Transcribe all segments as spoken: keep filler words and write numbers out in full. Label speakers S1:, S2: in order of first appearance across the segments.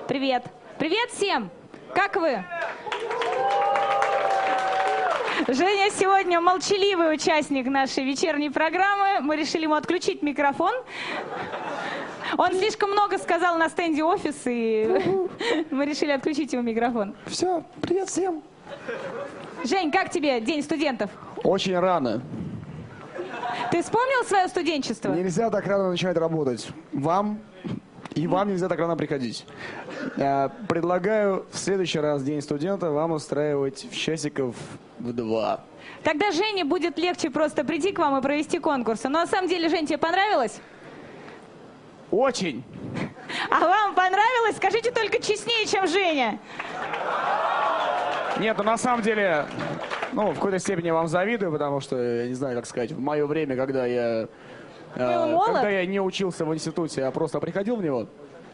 S1: Привет. Привет всем. Как вы? Женя сегодня молчаливый участник нашей вечерней программы. Мы решили ему отключить микрофон. Он слишком много сказал на стенде офис, и мы решили отключить ему микрофон.
S2: Все, привет всем.
S1: Жень, как тебе День студентов?
S2: Очень рано.
S1: Ты вспомнил свое студенчество?
S2: Нельзя так рано начинать работать. Вам и вам нельзя так рано приходить. Предлагаю в следующий раз День студента вам устраивать в часиков в два.
S1: Тогда Жене будет легче просто прийти к вам и провести конкурс. Но на самом деле, Жень, тебе понравилось?
S2: Очень.
S1: А вам понравилось? Скажите только честнее, чем Женя.
S2: Нет, ну на самом деле, ну, в какой-то степени я вам завидую, потому что, я не знаю, как сказать, в мое время, когда я, э, когда я не учился в институте, а просто приходил в него,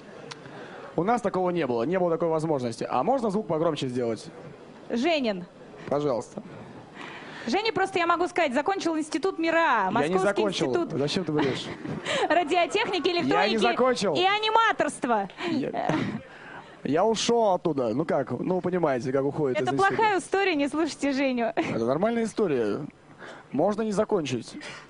S2: у нас такого не было, не было такой возможности. А можно звук погромче сделать?
S1: Женин.
S2: Пожалуйста.
S1: Женя, просто я могу сказать, закончил институт МИРА, Московский
S2: я не закончил.
S1: институт
S2: Зачем ты врешь?
S1: радиотехники, электроники
S2: я не закончил.
S1: И аниматорства.
S2: Я... я ушел оттуда. Ну как? Ну, понимаете, как уходит.
S1: Это плохая история, не слушайте Женю.
S2: Это нормальная история. Можно не закончить.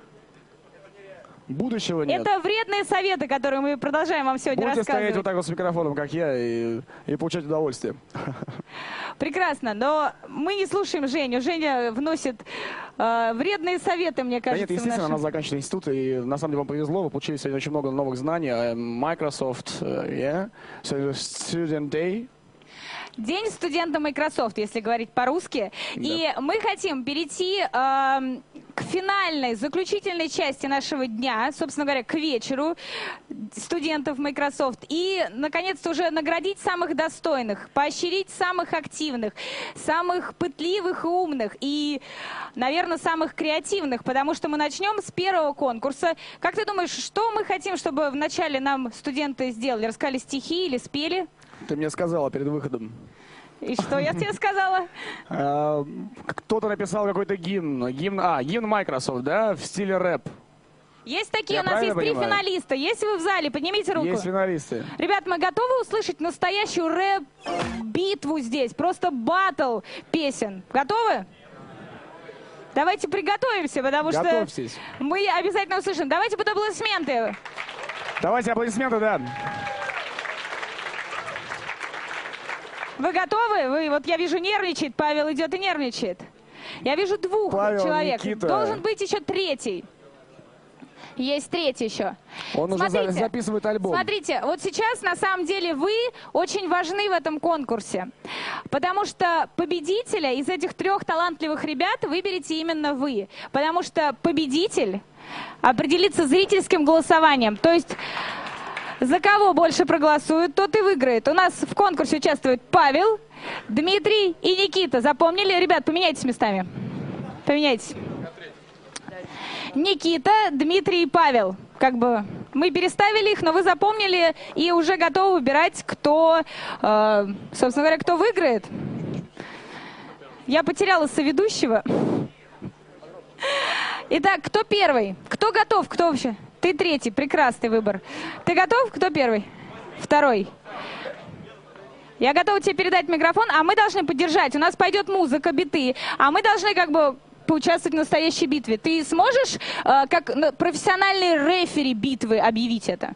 S2: Будущего нет.
S1: Это вредные советы, которые мы продолжаем вам сегодня
S2: Будете
S1: рассказывать.
S2: стоять вот так вот с микрофоном, как я, и, и получать удовольствие.
S1: Прекрасно, но мы не слушаем Женю. Женя вносит э, вредные советы, мне кажется.
S2: Да нет, естественно,
S1: нашем...
S2: она заканчивает институт, и на самом деле вам повезло, вы получили сегодня очень много новых знаний. Microsoft, yeah, so Student Day.
S1: День студента Microsoft, если говорить по-русски. Да. И мы хотим перейти э, к финальной, заключительной части нашего дня, собственно говоря, к вечеру студентов Microsoft. И, наконец-то, уже наградить самых достойных, поощрить самых активных, самых пытливых и умных, и, наверное, самых креативных, потому что мы начнем с первого конкурса. Как ты думаешь, что мы хотим, чтобы вначале нам студенты сделали? Рассказали стихи или спели?
S2: Ты мне сказала перед выходом.
S1: И что я тебе сказала?
S2: Кто-то написал какой-то гимн. гимн. А, гимн Microsoft, да, в стиле рэп.
S1: Есть такие, я у нас есть три понимаю? финалиста. Есть вы в зале? Поднимите руку.
S2: Есть финалисты.
S1: Ребят, мы готовы услышать настоящую рэп-битву здесь? Просто баттл песен. Готовы? Давайте приготовимся, потому
S2: Готовьтесь.
S1: что мы обязательно услышим. Давайте под аплодисменты.
S2: Давайте аплодисменты, да.
S1: Вы готовы? Вы, вот я вижу, нервничает. Павел идет и нервничает. Я вижу двух
S2: Павел,
S1: человек.
S2: Никита.
S1: Должен быть еще третий. Есть третий еще.
S2: Он
S1: смотрите,
S2: уже записывает альбом.
S1: Смотрите, вот сейчас на самом деле вы очень важны в этом конкурсе. Потому что победителя из этих трех талантливых ребят выберете именно вы. Потому что победитель определится зрительским голосованием. То есть... За кого больше проголосуют, тот и выиграет. У нас в конкурсе участвуют Павел, Дмитрий и Никита. Запомнили? Ребят, поменяйтесь местами. Поменяйтесь. Никита, Дмитрий и Павел. Как бы мы переставили их, но вы запомнили и уже готовы выбирать, кто, э, собственно говоря, кто выиграет. Я потеряла соведущего. Итак, кто первый? Кто готов? Кто вообще? Ты третий, прекрасный выбор. Ты готов? Кто первый? Второй. Я готова тебе передать микрофон, а мы должны поддержать. У нас пойдет музыка, биты, а мы должны как бы поучаствовать в настоящей битве. Ты сможешь, э, как профессиональный рефери битвы, объявить это?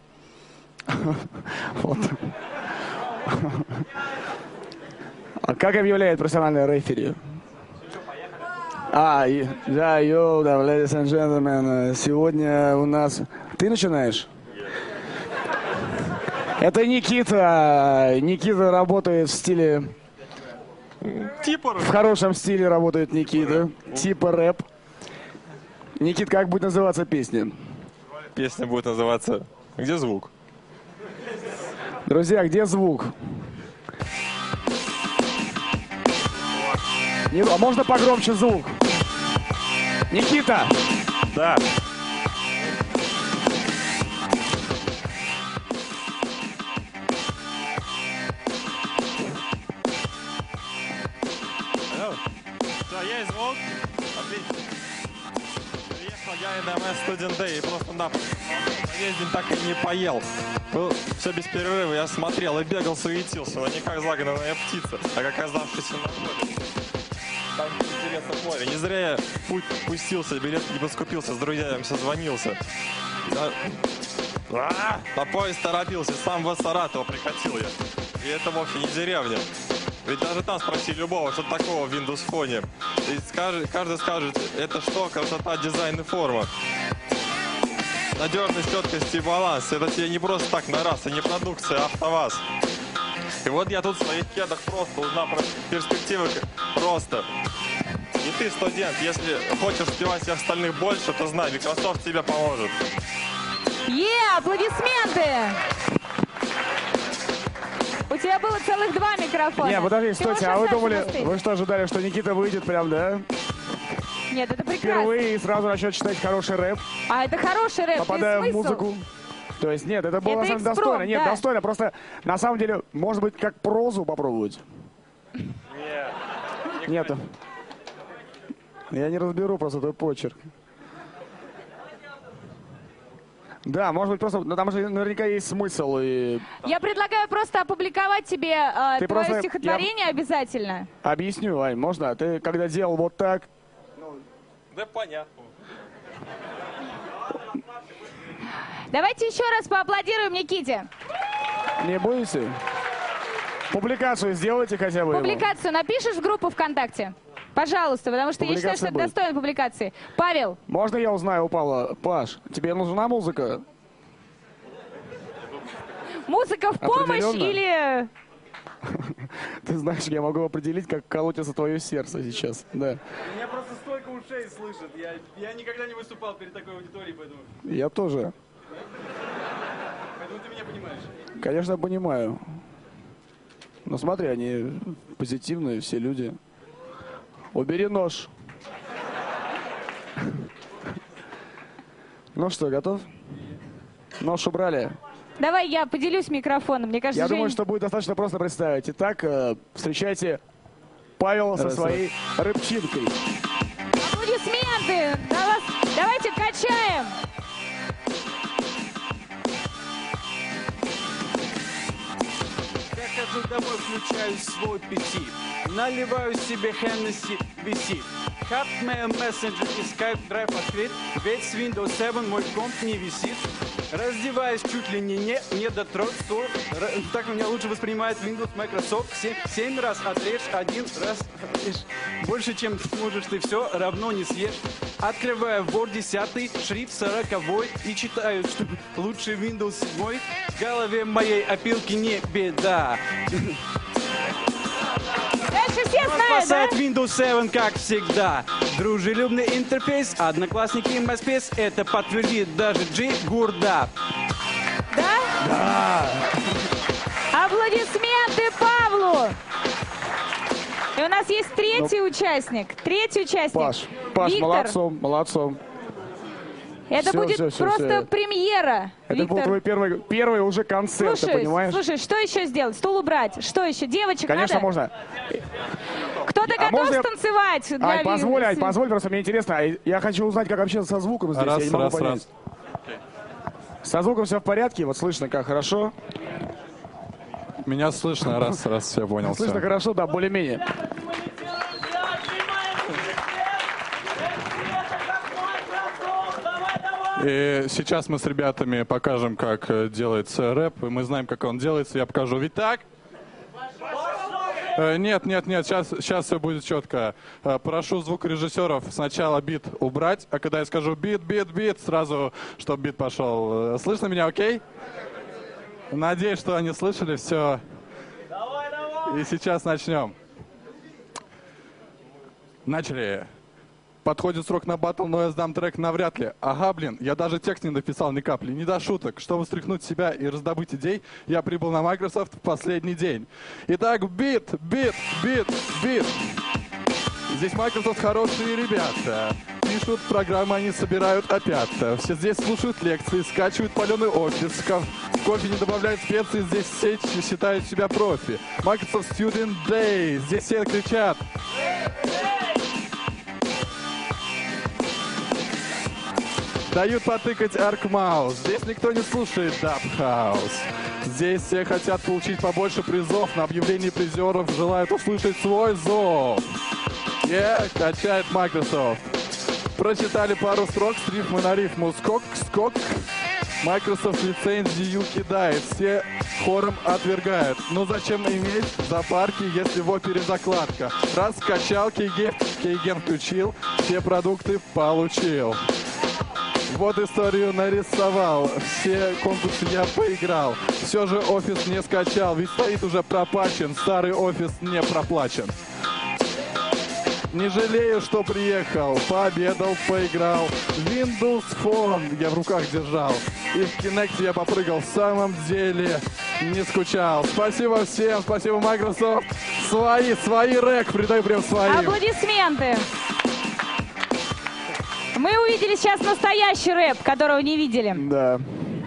S2: А как объявляет профессиональный рефери? А, да, йоу, да, ladies and gentlemen, сегодня у нас... Ты начинаешь? Это Никита. Никита работает в стиле...
S3: Типа рэп.
S2: В хорошем стиле работает Никита. Типа рэп. Никит, как будет называться песня?
S3: Песня будет называться «Где звук?».
S2: Друзья, где звук? Не, а можно погромче звук? Никита!
S3: Да. Алло. Да, есть звук. Отлично. Приехали. Я и на эм эс Student Day и просто на весь день так и не поел. Был все без перерыва, я смотрел и бегал, суетился, но не как загнанная птица, а как оказавшийся на поле. Там интересно море. Не зря я путь пустился, билет не поскупился, с друзьями созвонился. Я... А, на поезд торопился, сам в Саратово прикатил я. И это вовсе не деревня. Ведь даже там спроси любого, что такого в Windows Phone. И скажет, каждый скажет, это что, красота, дизайн и форма. Надежность, четкость и баланс. Это тебе не просто так на раз, и не продукция, а АвтоВАЗ. И вот я тут в своих кедах просто узнал про перспективы просто. И ты, студент, если хочешь успевать всех остальных больше, то знай, Microsoft тебе поможет.
S1: Е, yeah, аплодисменты! У тебя было целых два микрофона.
S2: Не, подожди, стойте, а вы думали, вы что, ожидали, что Никита выйдет прям, да?
S1: Нет, это прекрасно.
S2: Впервые и сразу начнет читать хороший рэп.
S1: А это хороший рэп,
S2: попадая в музыку. То есть нет, это было это на самом деле достойно. Нет, да. достойно. Просто на самом деле, может быть, как прозу попробовать? Нет. Нету. Я не разберу просто твой почерк. Да, может быть, просто, но там же наверняка есть смысл. И...
S1: Я предлагаю просто опубликовать тебе э, твое просто... стихотворение Я... обязательно.
S2: Объясню, Ань, можно? Ты когда делал вот так...
S3: Ну, да понятно.
S1: Давайте еще раз поаплодируем Никите.
S2: Не будете? Публикацию сделайте хотя бы.
S1: Публикацию ему. Напишешь в группу ВКонтакте? Пожалуйста, потому что я считаю, что это достойно публикации. Павел.
S2: Можно я узнаю у Павла? Паш, тебе нужна музыка?
S1: Музыка в помощь или...
S2: Ты знаешь, я могу определить, как колотится твое сердце сейчас. Да.
S4: Меня просто столько ушей слышат. Я, я никогда не выступал перед такой аудиторией, поэтому...
S2: Я тоже.
S4: Поэтому ты меня понимаешь.
S2: Конечно, понимаю. Но смотри, они позитивные, все люди. Убери нож. Ну что, готов? Нож убрали.
S1: Давай я поделюсь микрофоном. Мне кажется,
S2: я
S1: Жень...
S2: думаю, что будет достаточно просто представить. Итак, э, встречайте Павел со своей рыбчинкой.
S1: Аплодисменты! Давайте качаем!
S4: Я хожу домой, включаю свой пяти. Наливаю себе Хеннесси, висит. Hotmail, Messenger и Skype Drive открыт. Ведь с Windows семь мой комп не висит. Раздеваюсь чуть ли не, не, не до трёх. Так меня лучше воспринимает Windows, Microsoft. Семь, семь раз отрежь, один раз отрежь. Больше, чем сможешь ты, все равно не съешь. Открываю Word десять, шрифт сороковой и читаю, что лучше Windows семь. В голове моей опилки не беда.
S1: Дальше все знают,
S4: спасает да? Windows семь, как всегда. Дружелюбный интерфейс, одноклассники и MySpace. Это подтвердит даже Джи Гурда.
S1: Да?
S2: Да.
S1: Аплодисменты Павлу. И у нас есть третий ну, участник. Третий участник.
S2: Паш, Паш,
S1: Виктор.
S2: молодцом, молодцом.
S1: Это
S2: все,
S1: будет
S2: все, все,
S1: просто
S2: все.
S1: премьера.
S2: Это
S1: Виктор.
S2: был твой первый, первый уже концерт,
S1: слушай,
S2: ты понимаешь?
S1: Слушай, что еще сделать? Стул убрать? Что еще? Девочек
S2: Конечно,
S1: надо?
S2: можно.
S1: Кто-то
S2: а
S1: готов
S2: можно...
S1: станцевать? Для
S2: Ай, позволь, Ай, позволь, просто мне интересно. Я хочу узнать, как общаться со звуком здесь.
S3: Раз,
S2: я не могу
S3: раз,
S2: понять.
S3: раз.
S2: Со звуком все в порядке? Вот слышно как, хорошо?
S3: Меня слышно, раз, раз, все понял.
S2: Слышно
S3: все.
S2: хорошо, да, более-менее.
S3: И сейчас мы с ребятами покажем, как делается рэп. И мы знаем, как он делается. Я покажу. Ведь так? Нет, нет, нет, сейчас, сейчас все будет четко. Прошу звукорежиссеров сначала бит убрать, а когда я скажу бит, бит, бит, сразу, чтобы бит пошел. Слышно меня, окей? Надеюсь, что они слышали все.
S4: Давай, давай.
S3: И сейчас начнем. Начали. Подходит срок на батл, но я сдам трек навряд ли. Ага, блин, я даже текст не написал ни капли. Не до шуток. Чтобы встряхнуть себя и раздобыть идей, я прибыл на Microsoft в последний день. Итак, бит, бит, бит, бит. Здесь Microsoft хорошие ребята. Пишут программы, они собирают опять. Все здесь слушают лекции, скачивают паленый офис. В кофе не добавляют специи, здесь все считают себя профи. Microsoft Student Day. Здесь все кричат.
S5: Дают потыкать Аркмаус. Здесь никто не слушает Дабхаус. Здесь все хотят получить побольше призов. На объявлении призеров желают услышать свой зов. Yeah, качает Microsoft. Прочитали пару строк с рифмы на рифму. Скок, скок. Microsoft лицензию кидает. Все хором отвергают. Ну зачем иметь зоопарки, если в опере закладка? Раз скачал, Кейген, Кейген включил, все продукты получил. Вот историю нарисовал, все конкурсы я поиграл. Все же офис не скачал, ведь стоит уже пропачен, старый офис не проплачен. Не жалею, что приехал, пообедал, поиграл. Windows Phone я в руках держал. И в Kinect я попрыгал, в самом деле не скучал. Спасибо всем, спасибо Microsoft. Свои, свои рэк, придаю прям своим.
S1: Аплодисменты. Мы увидели сейчас настоящий рэп, которого не видели.
S2: Да.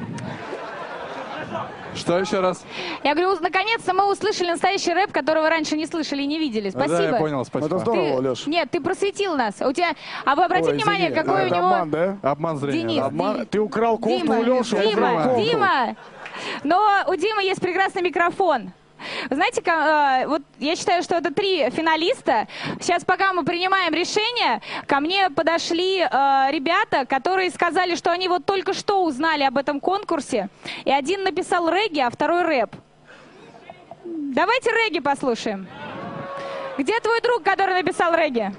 S5: Что еще раз?
S1: Я говорю, наконец-то мы услышали настоящий рэп, которого раньше не слышали и не видели. Спасибо.
S5: Да, я понял, спасибо.
S2: Это здорово,
S1: Ты-
S2: Леш.
S1: Нет, ты просветил нас. У тебя... А вы обратите
S2: Ой,
S1: внимание,
S2: извини.
S1: какой
S2: А,
S1: у
S2: это
S1: него...
S2: обман, да?
S5: Обман зрения.
S1: Денис,
S5: да.
S2: Обман?
S1: Ди-
S2: Ты украл кофту
S1: Дима,
S2: у Леши, он украл
S1: Дима,
S2: кофту.
S1: Дима. Но у Димы есть прекрасный микрофон. Вы знаете, ка- э, вот я считаю, что это три финалиста. Сейчас, пока мы принимаем решение, ко мне подошли э, ребята, которые сказали, что они вот только что узнали об этом конкурсе. И один написал регги, а второй рэп. Давайте регги послушаем. Где твой друг, который написал регги?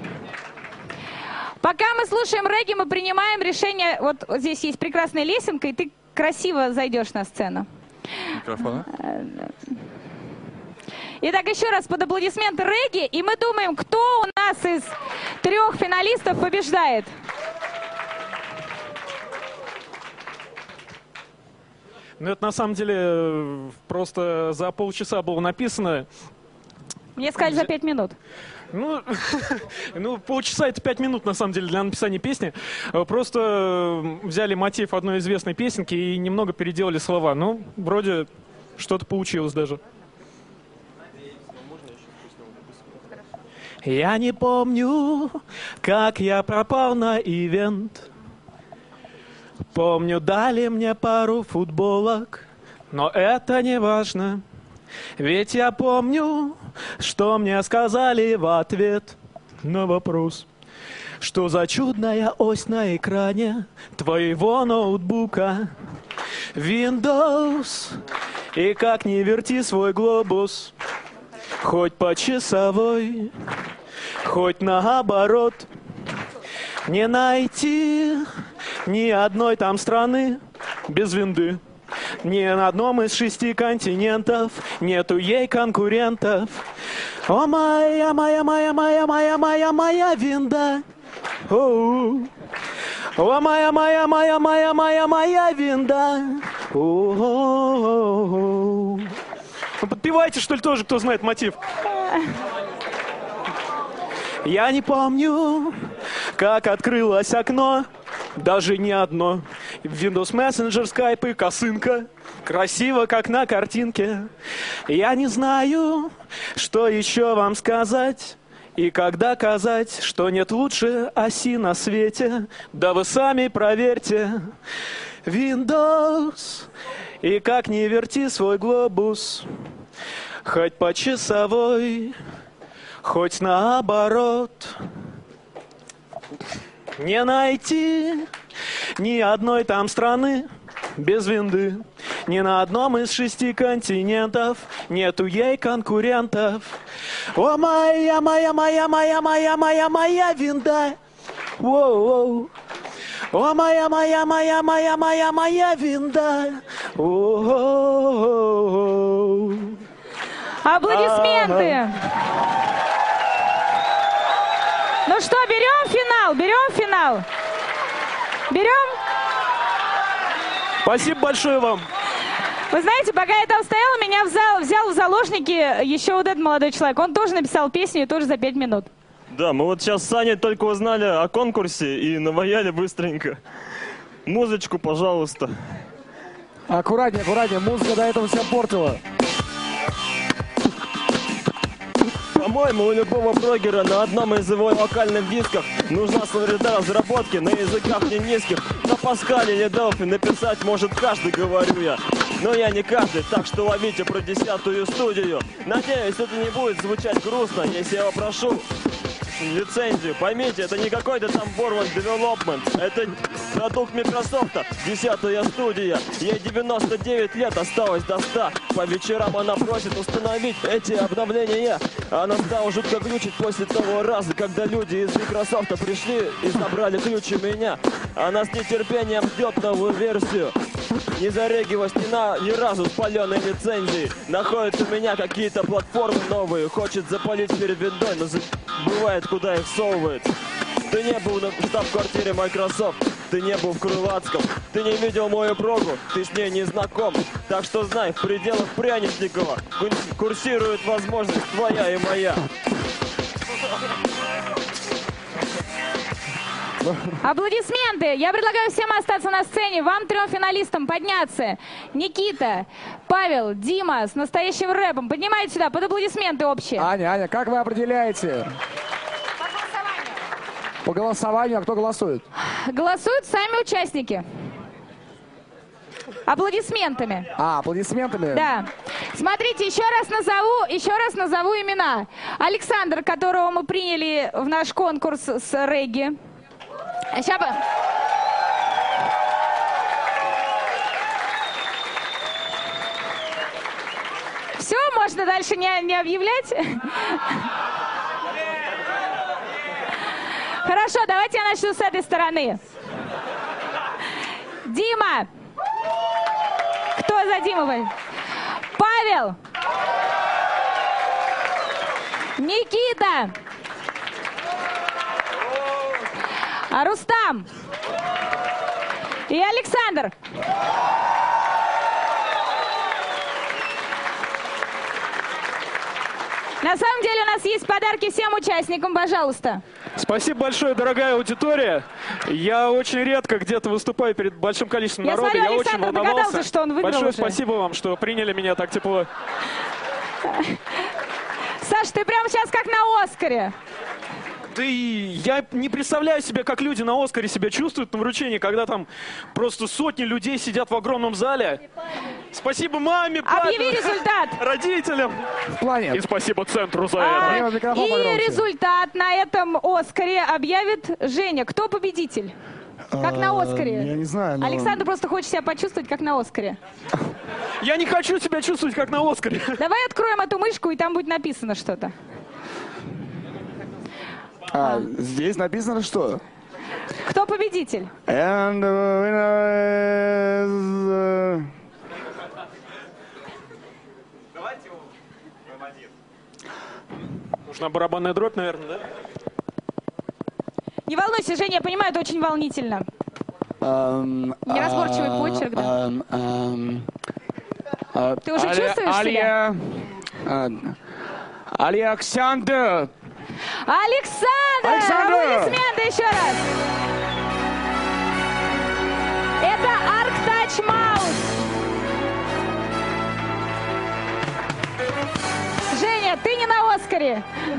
S1: Пока мы слушаем регги, мы принимаем решение. Вот здесь есть прекрасная лесенка, и ты красиво зайдешь на сцену.
S5: Микрофон, а?
S1: Итак, еще раз под аплодисменты регги, и мы думаем, кто у нас из трех финалистов побеждает.
S6: Ну, это на самом деле э, просто за полчаса было написано.
S1: Мне сказали за пять минут.
S6: Ну, ну, полчаса это пять минут, на самом деле, для написания песни. Э, Просто э, взяли мотив одной известной песенки и немного переделали слова. Ну, вроде что-то получилось даже. Я не помню, как я пропал на ивент. Помню, дали мне пару футболок, но это не важно. Ведь я помню, что мне сказали в ответ на вопрос. Что за чудная ось на экране твоего ноутбука? Windows, и как не верти свой глобус, хоть по часовой, хоть наоборот, не найти ни одной там страны без винды. Ни на одном из шести континентов нету ей конкурентов. О, моя, моя, моя, моя, моя, моя, моя винда. О, о, моя, моя, моя, моя, моя, моя винда. О, подпевайте, что ли, тоже, кто знает мотив. Я не помню, как открылось окно, даже не одно. Windows Messenger, Skype и косынка, красиво, как на картинке. Я не знаю, что еще вам сказать и как доказать, что нет лучше оси на свете. Да вы сами проверьте. Windows, и как не верти свой глобус, хоть по часовой, хоть наоборот, не найти ни одной там страны без винды. Ни на одном из шести континентов нету ей конкурентов. О, моя, моя, моя, моя, моя, моя, моя винда. Воу-воу. О, моя, моя, моя, моя, моя, моя винда. О-о-о-о.
S1: Аплодисменты. Ну что, берем финал? Берем финал? Берем?
S6: Спасибо большое вам.
S1: Вы знаете, пока я там стояла, меня взял, взял в заложники еще вот этот молодой человек. Он тоже написал песню и тоже за пять минут.
S7: Да, мы вот сейчас с Саней только узнали о конкурсе и наваяли быстренько. Музычку, пожалуйста.
S2: Аккуратнее, аккуратнее, музыка до этого вся портила.
S7: По-моему, у любого блогера на одном из его локальных дисках нужна среда разработки на языках не низких. На Паскале или Делфи написать может каждый, говорю я. Но я не каждый, так что ловите про десятую студию. Надеюсь, это не будет звучать грустно, если я попрошу лицензию. Поймите, это не какой-то там Borland Development. Это продукт Microsoft, десятая студия. Ей девяносто девять лет, осталось до ста. По вечерам она просит установить эти обновления. Она стала жутко глючить после того раза, когда люди из Microsoft пришли и забрали ключ у меня. Она с нетерпением ждет новую версию. Не зарегиваясь ни, на, ни разу с паленой лицензией. Находит у меня какие-то платформы новые. Хочет запалить перед виндой, но забывает, куда их всовывает. Ты не был на штаб-квартире Microsoft. Ты не был в Крылатском. Ты не видел мою прогу. Ты с ней не знаком. Так что знай, в пределах Пряничникова курсирует возможность твоя и моя.
S1: Аплодисменты! Я предлагаю всем остаться на сцене. Вам, трем финалистам, подняться. Никита, Павел, Дима с настоящим рэпом. Поднимайте сюда под аплодисменты общие.
S2: Аня, Аня, как вы определяете?
S1: По голосованию.
S2: По голосованию, а кто голосует?
S1: Голосуют сами участники. Аплодисментами.
S2: А, аплодисментами?
S1: Да. Смотрите, еще раз назову, еще раз назову имена. Александр, которого мы приняли в наш конкурс с регги. Сейчас бы... Все, можно дальше не, не объявлять? Хорошо, давайте я начну с этой стороны. Дима. Кто за Димовой? Павел. Никита. А Рустам. И Александр. На самом деле у нас есть подарки всем участникам, пожалуйста.
S6: Спасибо большое, дорогая аудитория. Я очень редко где-то выступаю перед большим количеством
S1: Я
S6: народа.
S1: смотрю,
S6: Я
S1: Александр
S6: очень волновался.
S1: догадался, что он выиграл
S6: Большое
S1: уже.
S6: спасибо вам, что приняли меня так тепло.
S1: Саш, ты прямо сейчас как на Оскаре.
S6: Да и я не представляю себе, как люди на Оскаре себя чувствуют на вручении, когда там просто сотни людей сидят в огромном зале. Спасибо маме, папе,
S1: Объяви результат.
S6: родителям.
S2: В плане.
S6: И спасибо центру за
S1: А,
S6: это.
S2: Мне микрофон
S1: и
S2: погромче.
S1: результат на этом Оскаре объявит Женя. Кто победитель? Как на Оскаре.
S2: Я не знаю, но...
S1: Александр просто хочет себя почувствовать, как на Оскаре.
S6: Я не хочу себя чувствовать, как на Оскаре.
S1: Давай откроем эту мышку, и там будет написано что-то.
S2: А, здесь написано что?
S1: Кто победитель?
S2: And the winner is...
S6: Нужна барабанная дробь, наверное, да?
S1: Не волнуйся, Женя, я понимаю, это очень волнительно.
S2: Um,
S1: Неразборчивый почерк, да.
S2: um, um, uh,
S1: Ты уже чувствуешь себя?
S2: Uh, Александр!
S1: Александр!
S2: Александр!
S1: Аплодисменты еще раз! Это ArcTouch Mouse. Женя, ты не на Оскаре.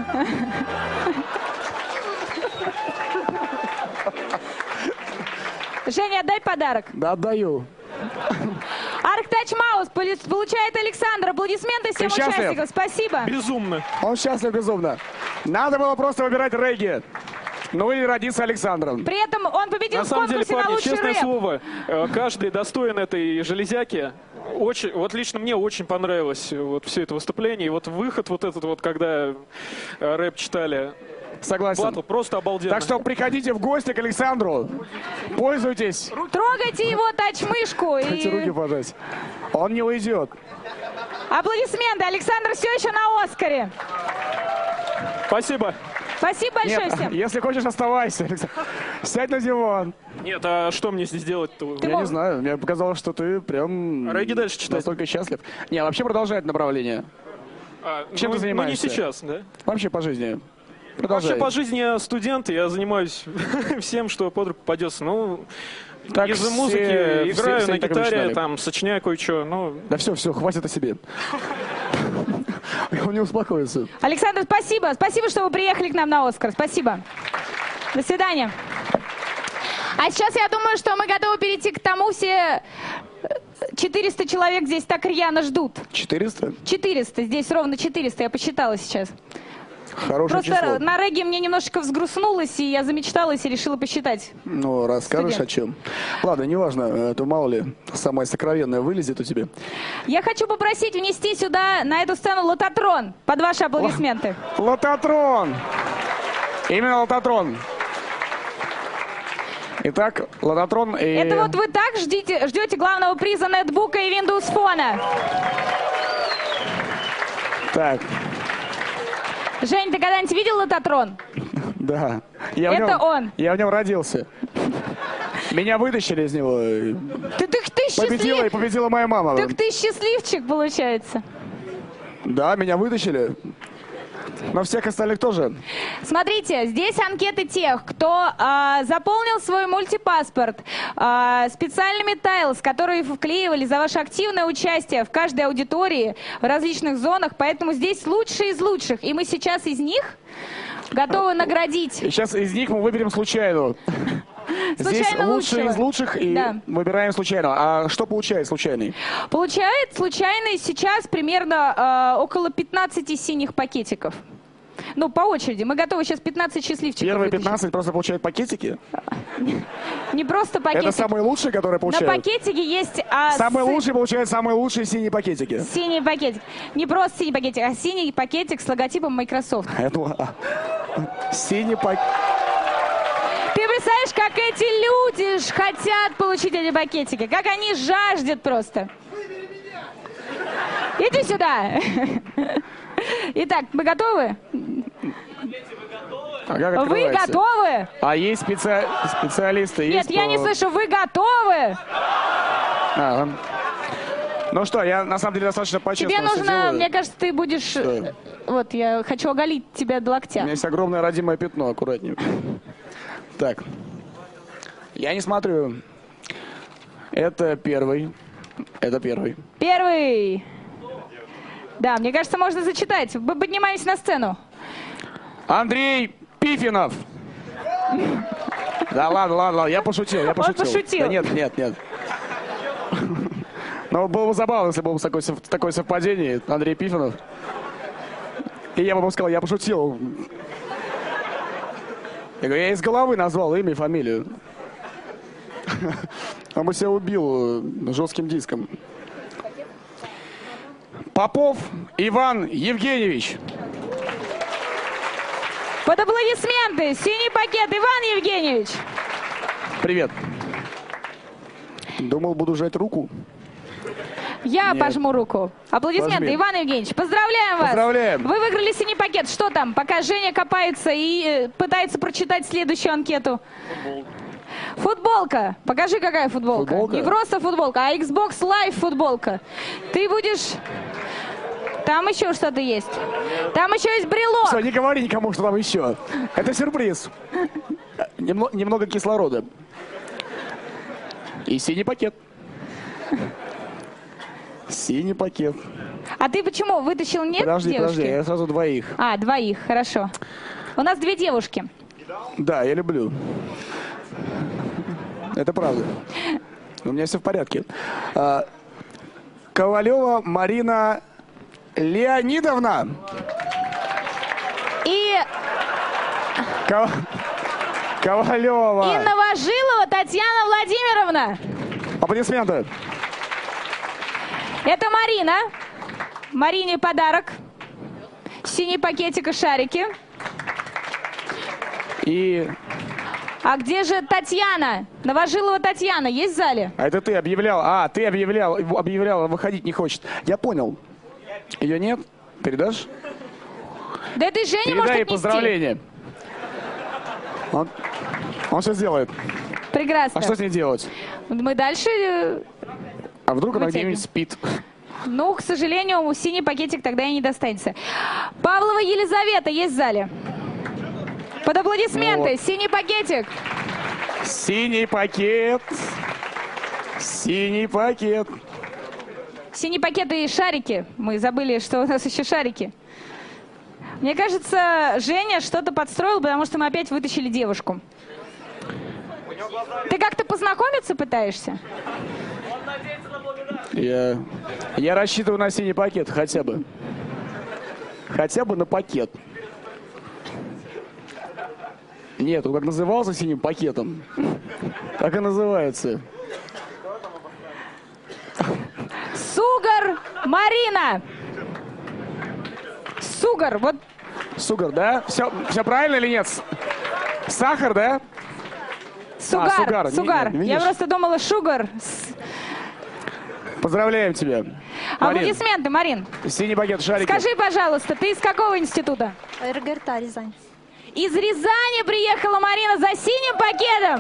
S1: Женя, отдай подарок.
S2: Да, отдаю.
S1: ArcTouch Mouse получает Александр. Аплодисменты всем
S2: Ты счастлив?
S1: участникам. Спасибо.
S6: Безумно.
S2: Он счастлив безумно. Надо было просто выбирать регги. Ну и родиться Александром.
S1: При этом он победил
S6: На
S1: в
S6: самом деле,
S1: конкурсе на
S6: парни,
S1: лучший
S6: честное
S1: рэп.
S6: слово, э, каждый достоин этой железяки. Очень, вот лично мне очень понравилось вот все это выступление. И вот выход вот этот вот, когда э, рэп читали.
S2: Согласен.
S6: Батл просто обалденно.
S2: Так что приходите в гости к Александру. Пользуйтесь.
S1: Трогайте его тач-мышку.
S2: Дайте руки
S1: И...
S2: пожать. Он не уйдет.
S1: Аплодисменты. Александр все еще на Оскаре.
S6: Спасибо.
S1: Спасибо большое
S2: Нет,
S1: всем.
S2: если хочешь, оставайся, Александр. Сядь на диван.
S6: Нет, а что мне здесь делать-то?
S1: Ты
S2: Я
S1: мог-
S2: не знаю, мне показалось, что ты прям...
S6: Регги дальше читать.
S2: Настолько счастлив. Не, вообще продолжай это направление.
S6: А,
S2: Чем
S6: ну,
S2: ты занимаешься?
S6: Ну, не сейчас, да?
S2: Вообще по жизни. Продолжай.
S6: Вообще по жизни я студент, я занимаюсь всем, что под руку попадется. Ну,
S2: Так
S6: из
S2: все-
S6: музыки
S2: все-
S6: играю
S2: все
S6: на
S2: так и
S6: гитаре,
S2: начинали.
S6: там, сочиняю кое-что. Ну,
S2: Да все, все, хватит о себе. Он не успокоится.
S1: Александр, спасибо. Спасибо, что вы приехали к нам на «Оскар». Спасибо. До свидания. А сейчас я думаю, что мы готовы перейти к тому, все четыреста человек здесь так рьяно ждут.
S2: четыреста?
S1: четыреста. Здесь ровно четыреста. Я посчитала сейчас.
S2: Хорошее
S1: Просто
S2: число.
S1: на регге мне немножечко взгрустнулось, и я замечталась и решила посчитать.
S2: Ну, расскажешь о чем? Ладно, неважно, то мало ли, самое сокровенное вылезет у тебя.
S1: Я хочу попросить внести сюда, на эту сцену, лототрон. Под ваши аплодисменты.
S2: Лототрон! Именно лототрон. Итак, лототрон и...
S1: Это вот вы так ждите, ждете главного приза нетбука и Windows Phone.
S2: Так.
S1: Жень, ты когда-нибудь видел лототрон?
S2: Да. Я
S1: Это
S2: в нем,
S1: он.
S2: Я в нем родился. Меня вытащили из него.
S1: Ты, ты, ты
S2: Победила
S1: счастлив...
S2: и победила моя мама.
S1: Так ты счастливчик, получается.
S2: Да, меня вытащили. Но всех остальных тоже.
S1: Смотрите, здесь анкеты тех, кто а, заполнил свой мультипаспорт а, специальными тайлс, которые вклеивали за ваше активное участие в каждой аудитории в различных зонах. Поэтому здесь лучшие из лучших. И мы сейчас из них готовы наградить.
S2: Сейчас из них мы выберем случайную. Здесь
S1: Случайно
S2: лучшие
S1: лучшего.
S2: из лучших и
S1: Да.
S2: выбираем случайного. А что получает случайный?
S1: Получает случайный сейчас примерно а, около пятнадцати синих пакетиков. Ну, по очереди. Мы готовы сейчас пятнадцать счастливчиков
S2: Первые
S1: вытащить.
S2: пятнадцать просто получают пакетики?
S1: Не просто пакетики.
S2: Это самые лучшие, которые
S1: На
S2: получают?
S1: пакетике есть... А,
S2: Самые
S1: с-
S2: лучшие получают самые лучшие синие пакетики.
S1: Синий пакетик. Не просто синий пакетик, а синий пакетик с логотипом Microsoft.
S2: Это... а, Синий пакет.
S1: Ты представляешь, как эти люди ж хотят получить эти пакетики, как они жаждут просто. Иди сюда. Итак, мы готовы?
S2: А как
S1: Вы
S2: открывается?
S1: готовы?
S2: А есть специ... специалисты?
S1: Нет,
S2: есть
S1: я
S2: по-
S1: не слышу. Вы готовы?
S2: А, ну что, я на самом деле достаточно по-честному
S1: Тебе
S2: всё
S1: нужно,
S2: делаю.
S1: мне кажется, ты будешь...
S2: Что?
S1: Вот, я хочу оголить тебя до
S2: У
S1: локтя.
S2: меня есть огромное родимое пятно, аккуратнее. Так. Я не смотрю. Это первый. Это первый.
S1: Первый. Да, мне кажется, можно зачитать. Мы поднимаемся на сцену.
S2: Андрей Пифинов. Да ладно, ладно, ладно, я пошутил, я пошутил.
S1: пошутил.
S2: Да нет, нет, нет. Но было бы забавно, если было бы такое, сов- такое совпадение. Андрей Пифинов. И я бы ему сказал, я пошутил. Я говорю, я из головы назвал имя и фамилию. Он бы себя убил э, жестким диском. Попов Иван Евгеньевич.
S1: Под аплодисменты. Синий пакет. Иван Евгеньевич.
S2: Привет. Думал, буду жать руку.
S1: Я
S2: Нет.
S1: пожму руку. Аплодисменты.
S2: Пожми.
S1: Иван Евгеньевич, поздравляем вас.
S2: Поздравляем.
S1: Вы выиграли синий пакет. Что там? Пока Женя копается и э, пытается прочитать следующую анкету. Футболка. Покажи, какая футболка.
S2: Футболка?
S1: Не просто футболка, а Xbox Live футболка. Ты будешь... Там еще что-то есть. Там еще есть брелок.
S2: Все, не говори никому, что там еще. Это сюрприз. Немно- немного кислорода. И синий пакет. Синий пакет.
S1: А ты почему? Вытащил нет
S2: Подожди,
S1: девушки?
S2: подожди, я сразу двоих.
S1: А, двоих, хорошо. У нас две девушки.
S2: Да, я люблю. Это правда. У меня все в порядке. А, Ковалева Марина Леонидовна.
S1: И
S2: Ко- Ковалева.
S1: Инна Вожилова Татьяна Владимировна.
S2: Аплодисменты.
S1: Это Марина. Марине подарок. Синий пакетик и шарики.
S2: И...
S1: А где же Татьяна? Новожилова Татьяна есть в зале?
S2: А это ты объявлял. А, ты объявлял, объявлял, выходить не хочет. Я понял. Ее нет? Передашь?
S1: Да это Женя может
S2: Передай ей
S1: отнести.
S2: поздравления. Он, он все сделает.
S1: Прекрасно.
S2: А что с ней делать?
S1: Мы дальше... э,
S2: А вдруг она
S1: Вытягиваем.
S2: где-нибудь спит?
S1: Ну, к сожалению, синий пакетик тогда и не достанется. Павлова Елизавета есть в зале? Под аплодисменты.
S2: Вот.
S1: Синий пакетик.
S2: Синий пакет. Синий пакет.
S1: Синие пакеты и шарики. Мы забыли, что у нас еще шарики. Мне кажется, Женя что-то подстроил, потому что мы опять вытащили девушку. Ты как-то познакомиться пытаешься?
S2: Я, я рассчитываю на синий пакет хотя бы. Хотя бы на пакет. Нет, он как назывался синим пакетом, так и называется.
S1: Сугар Марина. Сугар, вот.
S2: Сугар, да? Все, все правильно или нет? Сахар, да?
S1: Сугар,
S2: а, сугар.
S1: сугар.
S2: Не, не,
S1: Я просто думала шугар.
S2: Поздравляем тебя, Марин.
S1: Аплодисменты, Марин.
S2: Синий пакет, шарики.
S1: Скажи, пожалуйста, ты из какого института?
S8: РГРТА, Рязань.
S1: Из Рязани приехала Марина за синим пакетом.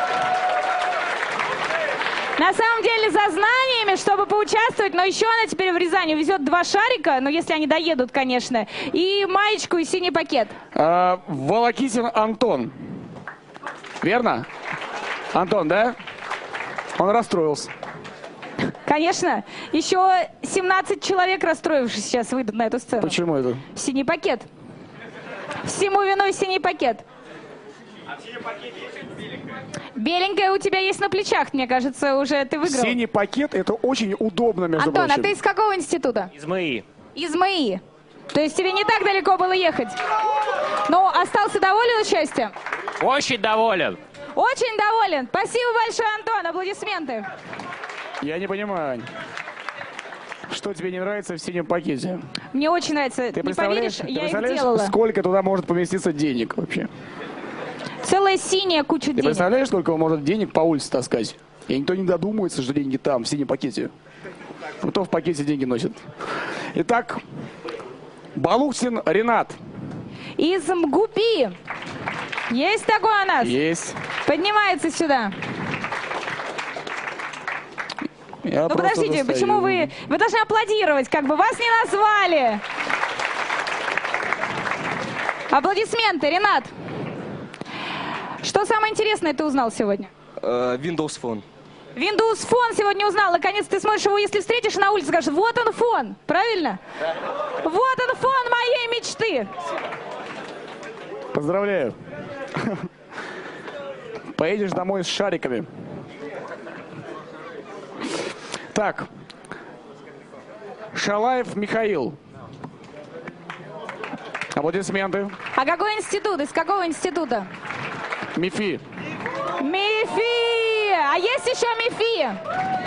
S1: На самом деле за знаниями, чтобы поучаствовать, но еще она теперь в Рязани увезет два шарика, ну если они доедут, конечно, и маечку и синий пакет.
S2: А, Волокитин Антон. Верно? Антон, да? Он расстроился.
S1: Конечно. Еще семнадцать человек, расстроившись, сейчас выйдут на эту сцену.
S2: Почему это?
S1: Синий пакет. Всему виной синий пакет.
S9: А в синем пакете есть беленькая?
S1: Беленькая у тебя есть на плечах, мне кажется, уже ты выиграл.
S2: Синий пакет — это очень удобно, между
S1: Антон,
S2: прочим.
S1: а ты из какого института?
S7: Из МАИ.
S1: Из МАИ. То есть тебе не так далеко было ехать? Но остался доволен участием?
S7: Очень доволен.
S1: Очень доволен. Спасибо большое, Антон. Аплодисменты.
S2: Я не понимаю, Ань. Что тебе не нравится в синем пакете?
S1: Мне очень нравится.
S2: Ты
S1: не поверишь,
S2: ты
S1: я их
S2: представляешь,
S1: делала.
S2: сколько туда может поместиться денег вообще?
S1: Целая синяя куча
S2: Ты
S1: денег.
S2: представляешь, сколько он может денег по улице таскать? И никто не додумается, что деньги там, в синем пакете. Кто в пакете деньги носит? Итак, Балухтин Ренат.
S1: Из МГУПИ. Есть такой у нас?
S2: Есть.
S1: Поднимается сюда.
S2: Я
S1: Ну
S2: просто
S1: подождите,
S2: достаю.
S1: почему вы... Вы должны аплодировать, как бы вас не назвали. Аплодисменты, Ренат. Что самое интересное ты узнал сегодня?
S10: Uh, Windows Phone.
S1: Windows Phone сегодня узнал. Наконец ты сможешь его, если встретишь на улице, скажешь, вот он фон. Правильно? Да. Вот он фон моей мечты.
S2: Поздравляю. Поедешь домой с шариками. Так. Шалаев Михаил. Аплодисменты.
S1: А какой институт? Из какого института?
S2: МИФИ.
S1: МИФИ! А есть еще МИФИ?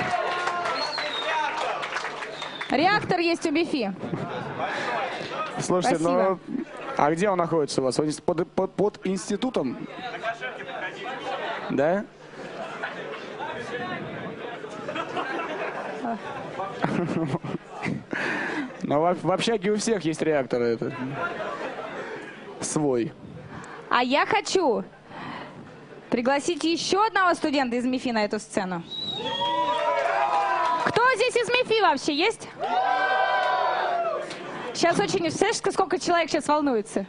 S1: Реактор есть у МИФИ.
S2: Слушайте,
S1: Спасибо.
S2: ну... А где он находится у вас? Он под, под, под институтом? Да? Но в, в общаге у всех есть реактор это. Свой.
S1: А я хочу пригласить еще одного студента из МИФИ на эту сцену. Кто здесь из МИФИ вообще есть? Сейчас очень... Представляешь, сколько человек сейчас волнуется?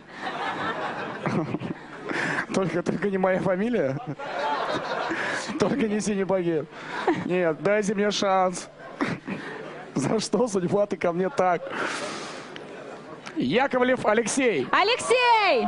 S2: Только, только не моя фамилия. Только не синий пакет. Нет, дайте мне шанс. За что судьба ты ко мне так? Яковлев Алексей.
S1: Алексей!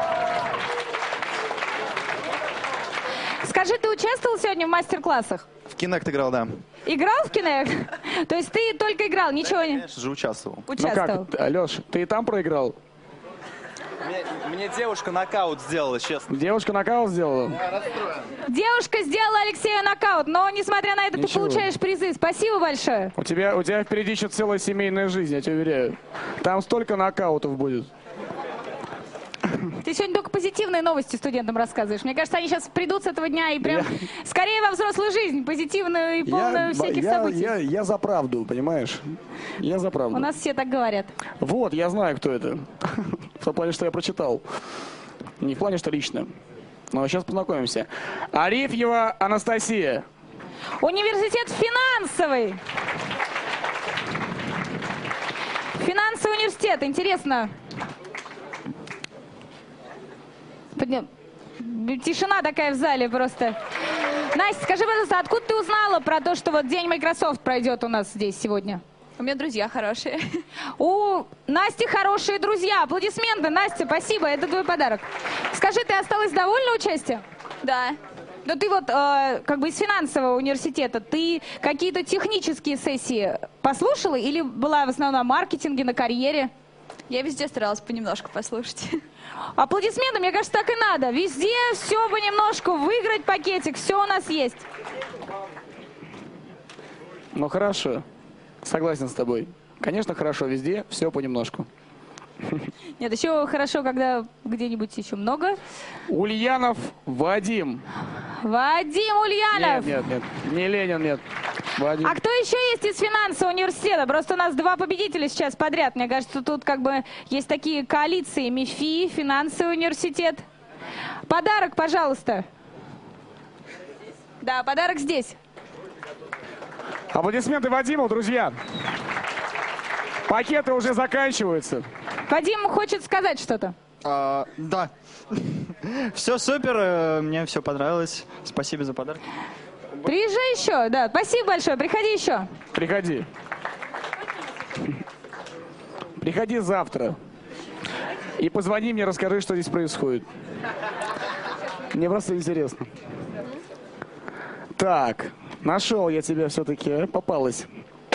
S1: Скажи, ты участвовал сегодня в мастер-классах?
S10: В Kinect играл, да.
S1: Играл в Kinect? То есть ты только играл, ничего не...
S10: Конечно же, участвовал.
S1: Участвовал.
S2: Ну как, Алеш, ты и там проиграл?
S10: Мне, мне девушка нокаут сделала, честно.
S2: Девушка нокаут сделала?
S1: Девушка сделала Алексею нокаут, но, несмотря на это,
S2: Ничего.
S1: ты получаешь призы. Спасибо большое.
S2: У тебя, у тебя впереди еще целая семейная жизнь, я тебе уверяю. Там столько нокаутов будет.
S1: Ты сегодня только позитивные новости студентам рассказываешь. Мне кажется, они сейчас придут с этого дня и прям
S2: Я-
S1: скорее во взрослую жизнь, позитивную и полную
S2: Я,
S1: всяких
S2: я,
S1: событий.
S2: я, я за правду, понимаешь? Я за правду.
S1: У нас все так говорят.
S2: Вот, я знаю, кто это. В том плане, что я прочитал. Не в плане, что лично. Но сейчас познакомимся. Арефьева Анастасия.
S1: Университет финансовый. Финансовый университет. Интересно. Подня- Тишина такая в зале просто. Настя, скажи, пожалуйста, откуда ты узнала про то, что вот День Microsoft пройдет у нас здесь сегодня?
S8: У меня друзья хорошие.
S1: У Насти хорошие друзья. Аплодисменты, Настя, спасибо, это твой подарок. Скажи, ты осталась довольна участием?
S8: Да.
S1: Но ты вот э, как бы из финансового университета, ты какие-то технические сессии послушала или была в основном на маркетинге, на карьере?
S8: Я везде старалась понемножку послушать.
S1: Аплодисменты, мне кажется, так и надо. Везде все понемножку, выиграть пакетик, все у нас есть.
S2: Ну хорошо, согласен с тобой. Конечно, хорошо, везде все понемножку.
S1: Нет, еще хорошо, когда где-нибудь еще много.
S2: Ульянов Вадим.
S1: Вадим Ульянов.
S2: Нет, нет, нет, не Ленин, нет. Вадим.
S1: А кто еще есть из финансового университета? Просто у нас два победителя сейчас подряд. Мне кажется, тут как бы есть такие коалиции. МИФИ, финансовый университет. Подарок, пожалуйста. Да, подарок здесь.
S2: Аплодисменты Вадиму, друзья. Пакеты уже заканчиваются.
S1: Вадим хочет сказать что-то.
S11: А, да. Все супер, мне все понравилось. Спасибо за подарок.
S1: Приезжай еще, да. Спасибо большое, приходи еще.
S2: Приходи. Приходи завтра. И позвони мне, расскажи, что здесь происходит. Мне просто интересно. Так, нашел я тебя все-таки, попалась.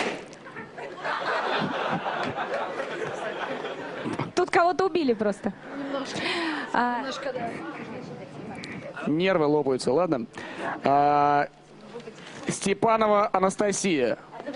S1: Тут кого-то убили просто.
S8: Немножко.
S1: А...
S8: Немножко, да.
S2: Нервы лопаются, ладно. А, Степанова Анастасия.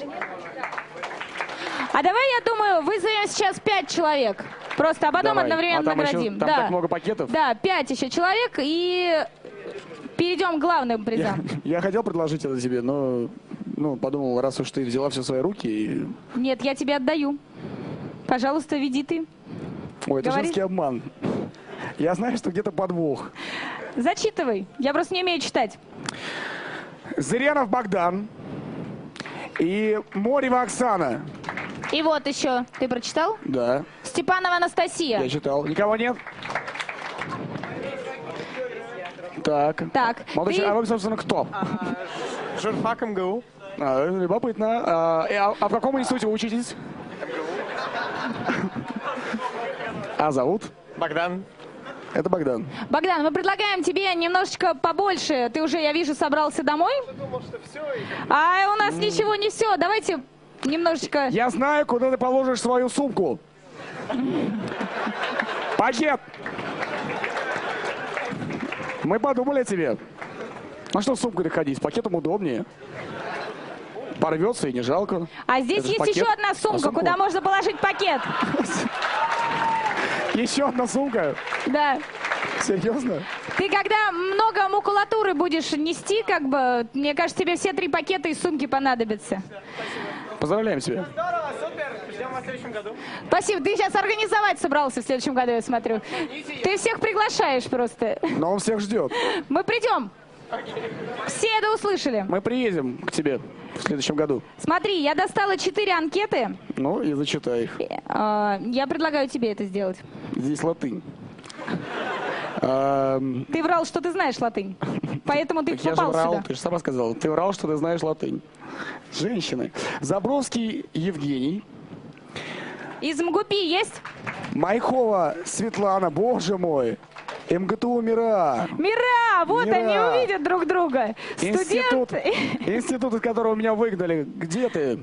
S1: А давай, я думаю, вызовем сейчас пять человек. Просто, а потом
S2: Давай.
S1: одновременно
S2: а там
S1: наградим.
S2: Еще, там
S1: да.
S2: так много пакетов.
S1: Да, пять еще человек, и перейдем к главным призам.
S2: Я, я хотел предложить это тебе, но ну, подумал, раз уж ты взяла все в свои руки. И...
S1: Нет, я тебе отдаю. Пожалуйста, веди ты.
S2: Ой, это
S1: Говори.
S2: женский обман. Я знаю, что где-то подвох.
S1: Зачитывай. Я просто не умею читать.
S2: Зырянов Богдан и Морева Оксана.
S1: И вот еще. Ты прочитал?
S2: Да.
S1: Степанова Анастасия.
S2: Я читал. Никого нет? Так.
S1: Так.
S2: Молодой
S1: ты...
S2: человек, а вы, собственно, кто?
S3: Журфак МГУ.
S2: А, любопытно. А, а, а в каком институте вы учитесь? А зовут?
S3: Богдан.
S2: Это Богдан.
S1: Богдан, мы предлагаем тебе немножечко побольше. Ты уже, я вижу, собрался домой. А у нас mm. ничего не все. Давайте немножечко...
S2: Я знаю, куда ты положишь свою сумку. Пакет. Мы подумали о тебе. А что с сумкой ходить? С пакетом удобнее. Порвется и не жалко.
S1: А здесь
S2: Это
S1: есть
S2: пакет.
S1: еще одна сумка,
S2: А сумку?
S1: куда можно положить пакет.
S2: Еще одна сумка?
S1: Да.
S2: Серьезно?
S1: Ты когда много макулатуры будешь нести, как бы, мне кажется, тебе все три пакета из сумки понадобятся.
S2: Поздравляем тебя.
S3: Здорово, супер. Ждем вас в следующем году.
S1: Спасибо. Ты сейчас организовать собрался в следующем году, я смотрю. Ты всех приглашаешь просто.
S2: Но он всех ждет.
S1: Мы придем. Все это услышали.
S2: Мы приедем к тебе в следующем году.
S1: Смотри, я достала четыре анкеты.
S2: Ну и зачитай их.
S1: Я предлагаю тебе это сделать.
S2: Здесь латынь.
S1: Ты врал, что ты знаешь латынь. Поэтому ты
S2: так я
S1: попал
S2: же врал,
S1: сюда.
S2: ты же сама сказала. Ты врал, что ты знаешь латынь. Женщины. Забровский Евгений.
S1: Из МГУПИ есть?
S2: Майхова Светлана, боже мой. МГТУ Мира.
S1: Мира! Вот
S2: Мира.
S1: они увидят друг друга.
S2: Институт,
S1: Студент...
S2: институт, из которого меня выгнали. Где ты?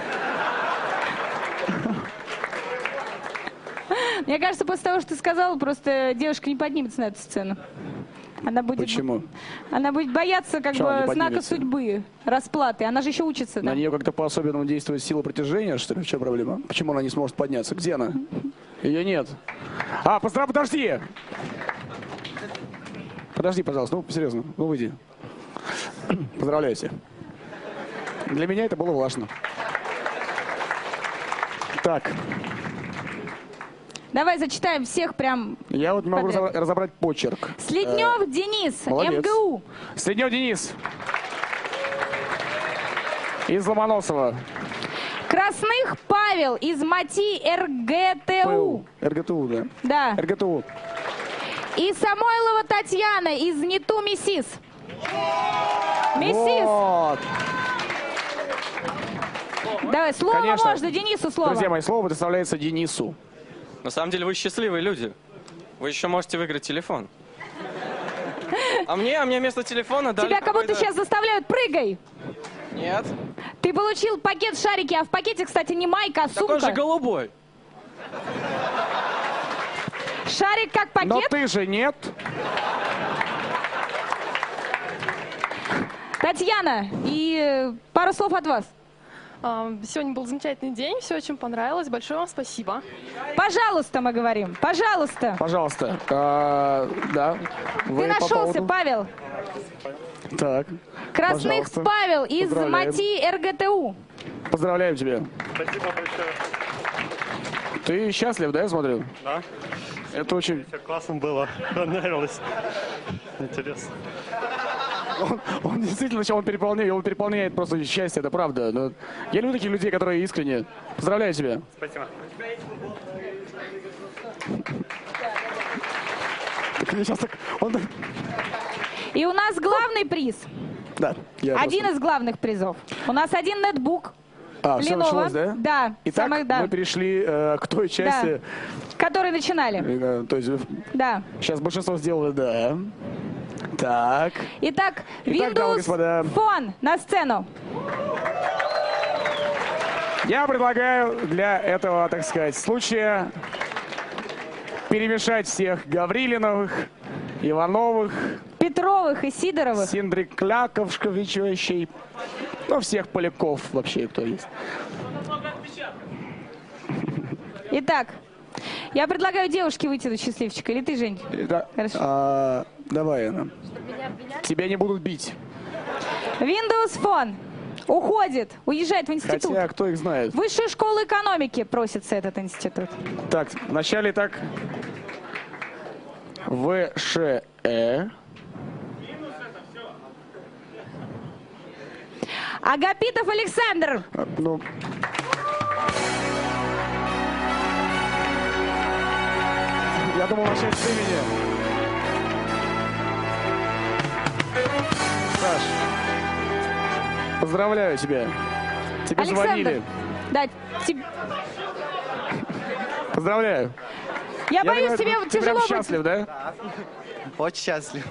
S1: Мне кажется, после того, что ты сказал, просто девушка не поднимется на эту сцену. Она будет,
S2: Почему?
S1: Она будет бояться как
S2: Почему она
S1: бы
S2: не
S1: знака
S2: поднимется?
S1: судьбы, расплаты. Она же еще учится.
S2: На
S1: Да?
S2: нее как-то по-особенному действует сила притяжения, что ли? В чем проблема? Почему она не сможет подняться? Где она? Ее нет. А, поздрав... подожди! Подожди, пожалуйста, ну, серьезно, ну, выйди. Поздравляю тебя. Для меня это было важно. Так.
S1: Давай зачитаем всех прям.
S2: Я вот не могу
S1: подряд.
S2: разобрать почерк.
S1: Слетнев
S2: Э,
S1: Денис,
S2: молодец.
S1: МГУ.
S2: Слетнев Денис. Из Ломоносова.
S1: Красных Павел из МАТИ РГТУ.
S2: РГТУ, да.
S1: Да.
S2: РГТУ.
S1: И Самойлова Татьяна из НИТУ МИСИС. МИСИС.
S2: Вот.
S1: Давай, слово
S2: Конечно.
S1: можно, Денису слово.
S2: Друзья мои, слово предоставляется Денису.
S10: На самом деле вы счастливые люди. Вы еще можете выиграть телефон. А мне, а мне вместо телефона дали
S1: Тебя как будто
S10: какой-то-
S1: сейчас заставляют прыгай.
S10: Нет.
S1: Ты получил пакет шарики, а в пакете, кстати, не майка, а
S10: Так он же
S1: сумка.
S10: голубой.
S1: Шарик как пакет.
S2: Но ты же нет.
S1: Татьяна, и э, пару слов от вас.
S12: А, Сегодня был замечательный день, все очень понравилось. Большое вам спасибо.
S1: Пожалуйста, мы говорим. Пожалуйста.
S2: Пожалуйста. А, да. Вы
S1: Ты
S2: по
S1: нашелся,
S2: поводу-
S1: Павел.
S2: Так.
S1: Красных
S2: Пожалуйста.
S1: Павел из
S2: Поздравляем.
S1: МАТИ эр гэ тэ у.
S2: Поздравляем тебя.
S13: Спасибо большое.
S2: Ты счастлив, да, я смотрю?
S13: Да.
S2: Это очень...
S13: Все классно было. Понравилось. Интересно.
S2: Он, он действительно, он переполняет, он переполняет просто счастье, это правда. Но я люблю таких людей, которые искренне. Поздравляю тебя.
S13: Спасибо.
S2: Так, мне сейчас так... он-
S1: И у нас главный приз.
S2: Да, я
S1: Один
S2: просто-
S1: из главных призов. У нас один нетбук.
S2: А, все
S1: Lenovo.
S2: началось, да?
S1: Да.
S2: Итак,
S1: самых- да.
S2: мы перешли э, к той части...
S1: Которые начинали.
S2: э, то есть,
S1: Да.
S2: сейчас большинство сделало «да». Так.
S1: Итак,
S2: Итак, дамы и
S1: Windows
S2: господа.
S1: Phone на сцену.
S2: Я предлагаю для этого, так сказать, случая перемешать всех Гаврилиновых, Ивановых,
S1: Петровых и Сидоровых.
S2: Синдрикляковшковичевичей, ну, всех поляков вообще, кто есть.
S1: Итак, я предлагаю девушке выйти до счастливчика. Или ты, Жень?
S2: Да.
S1: Хорошо.
S2: А, давай, Анна. Тебя не будут бить.
S1: Windows Phone уходит, уезжает в институт.
S2: Хотя, кто их знает.
S1: Высшую школу экономики просится этот институт.
S2: Так, вначале так. вэ ша э.
S1: Агапитов Александр.
S2: А, Ну... Я думал начать с имени. Саш, поздравляю тебя. Тебе
S1: Александр.
S2: звонили.
S1: Да, теб-
S2: Поздравляю.
S1: Я, боюсь,
S2: понимаю,
S1: тебе
S2: ты- ты
S1: тяжело
S2: прям
S1: будет.
S2: счастлив, да?
S11: Очень счастлив.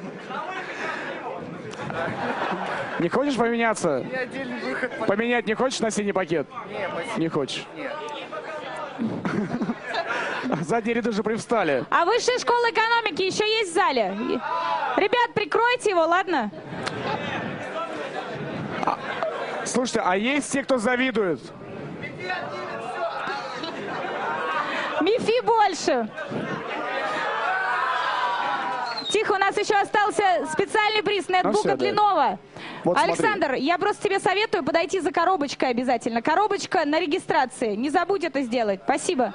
S2: Не хочешь поменяться?
S11: И отдельный выход.
S2: Поменять не хочешь на синий пакет?
S11: Не, спасибо.
S2: Не хочешь.
S11: Нет.
S2: Задние ряды же привстали.
S1: А высшая школа экономики еще есть в зале? И- Ребят, прикройте его, ладно?
S2: Слушайте, а есть те, кто завидует?
S1: МИФИ больше. Тихо, у нас еще остался специальный приз нетбук
S2: Ну всё,
S1: от
S2: да.
S1: Lenovo.
S2: Вот смотри.
S1: Александр, я просто тебе советую подойти за коробочкой обязательно. Коробочка на регистрации. Не забудь это сделать. Спасибо.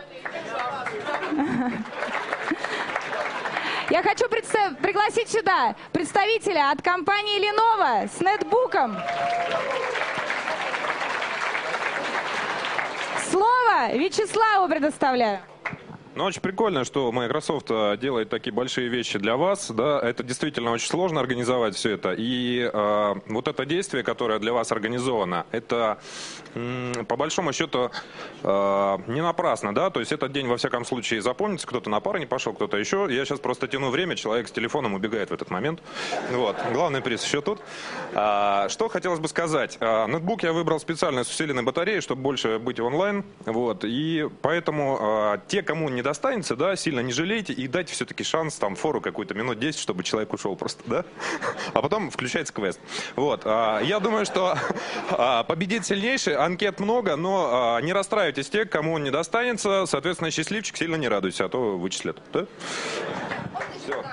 S1: Я хочу представ- пригласить сюда представителя от компании Lenovo с нетбуком. Слово Вячеславу предоставляю.
S3: Ну, очень прикольно, что Microsoft э, делает такие большие вещи для вас. Да, это действительно очень сложно организовать все это. И э, вот это действие, которое для вас организовано, это м, по большому счету э, не напрасно, да. То есть этот день во всяком случае запомнится. Кто-то на пары не пошел, кто-то еще. Я сейчас просто тяну время, человек с телефоном убегает в этот момент. Вот. Главный приз еще тут. А, что хотелось бы сказать? А, ноутбук я выбрал специально с усиленной батареей, чтобы больше быть онлайн. Вот. И поэтому а, те, кому не достанется, да, сильно не жалейте и дайте все-таки шанс, там, фору какую-то минут десять, чтобы человек ушел просто, да? А потом включается квест. Вот. А, я думаю, что а, победит сильнейший, анкет много, но а, не расстраивайтесь тех, кому он не достанется, соответственно, счастливчик, сильно не радуйся, а то вычислят, да? Все.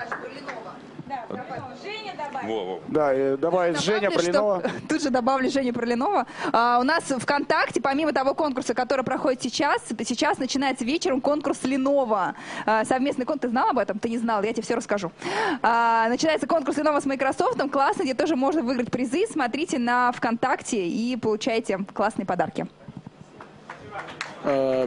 S3: Во, во.
S2: Да, и давай Женя про
S14: Добавлю,
S2: Lenovo.
S14: что- Тут же добавлю Женю про Lenovo. А, у нас ВКонтакте, помимо того конкурса, который проходит сейчас, сейчас начинается вечером конкурс Lenovo. А, совместный конкурс. Ты знал об этом? Ты не знал, я тебе все расскажу. А, начинается конкурс Lenovo с Microsoft. Классно, где тоже можно выиграть призы. Смотрите на ВКонтакте и получайте классные подарки.
S2: Э,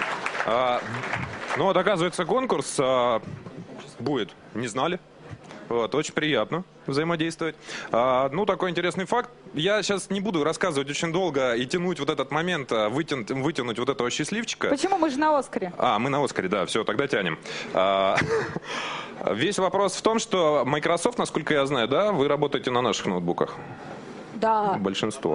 S3: А, ну вот, оказывается, конкурс а, будет. Не знали?
S15: Вот, очень приятно взаимодействовать. А, ну, такой интересный факт. Я сейчас не буду рассказывать очень долго и тянуть вот этот момент, вытянуть, вытянуть вот этого счастливчика.
S1: Почему? Мы же на Оскаре.
S15: А, мы на Оскаре, да, все, тогда тянем. А, весь вопрос в том, что Microsoft, насколько я знаю, да, вы работаете на наших ноутбуках.
S1: Да.
S15: Большинство.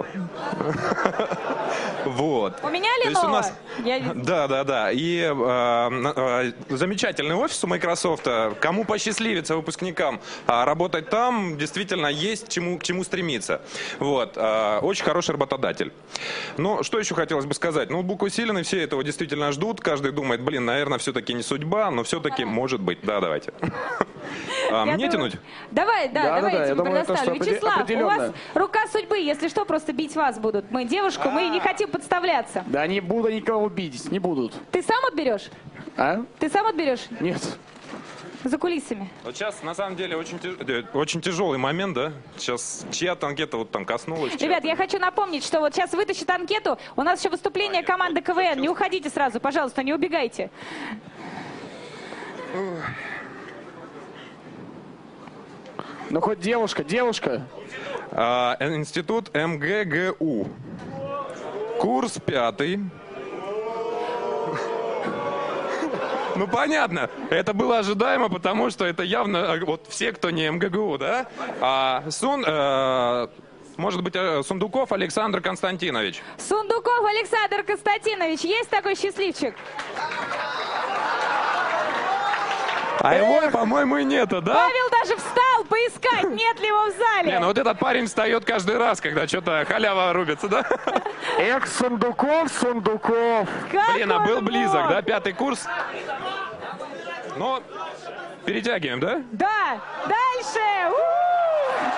S15: Вот.
S1: У меня
S15: То есть у
S1: Lenovo.
S15: нас-
S1: Я-
S15: Да, да, да. И э, э, замечательный офис у Microsoft. Кому посчастливится выпускникам а, работать там, действительно есть чему, к чему стремиться. Вот. Э, очень хороший работодатель. Но что еще хотелось бы сказать? Ноутбук усиленный, все этого действительно ждут. Каждый думает, блин, наверное, все-таки не судьба, но все-таки может быть. Да, давайте. А,
S1: Я
S15: Мне
S1: думаю-
S15: тянуть?
S1: Давай, да,
S2: Да, да,
S1: давайте
S2: да, я
S1: мы
S2: думаю, то,
S1: предоставим.
S2: что опре-
S1: Вячеслав, у
S2: определенно.
S1: вас рука судьбы, если что, просто бить вас будут. Мы девушку, мы не хотим подставляться.
S2: Да не буду никого бить, не будут.
S1: Ты сам отберешь?
S2: А?
S1: Ты сам отберешь?
S2: Нет.
S1: За кулисами.
S15: Вот сейчас, на самом деле, очень, тяж- э, очень тяжелый момент, да? Сейчас чья-то анкета вот там коснулась.
S1: Ребят, я хочу напомнить, что вот сейчас вытащит анкету. У нас еще выступление команды КВН. Не уходите сразу, пожалуйста, не убегайте.
S2: Ну хоть девушка, девушка.
S15: А, институт эм гэ гэ у. Курс пятый. Ну, понятно. Это было ожидаемо, потому что это явно э, вот все, кто не эм гэ гэ у, да? А, Сун, э, может быть, э, Сундуков Александр Константинович.
S1: Сундуков Александр Константинович. Есть такой счастливчик?
S15: А его, по-моему, и нету, да?
S1: Павел даже встал поискать, нет ли его в зале.
S15: Не, ну вот этот парень встает каждый раз, когда что-то халява рубится, да?
S2: Эх, Сундуков, Сундуков.
S15: Блин, а был близок, да? Пятый курс. Ну, перетягиваем, да?
S1: Да, дальше. У-у-у.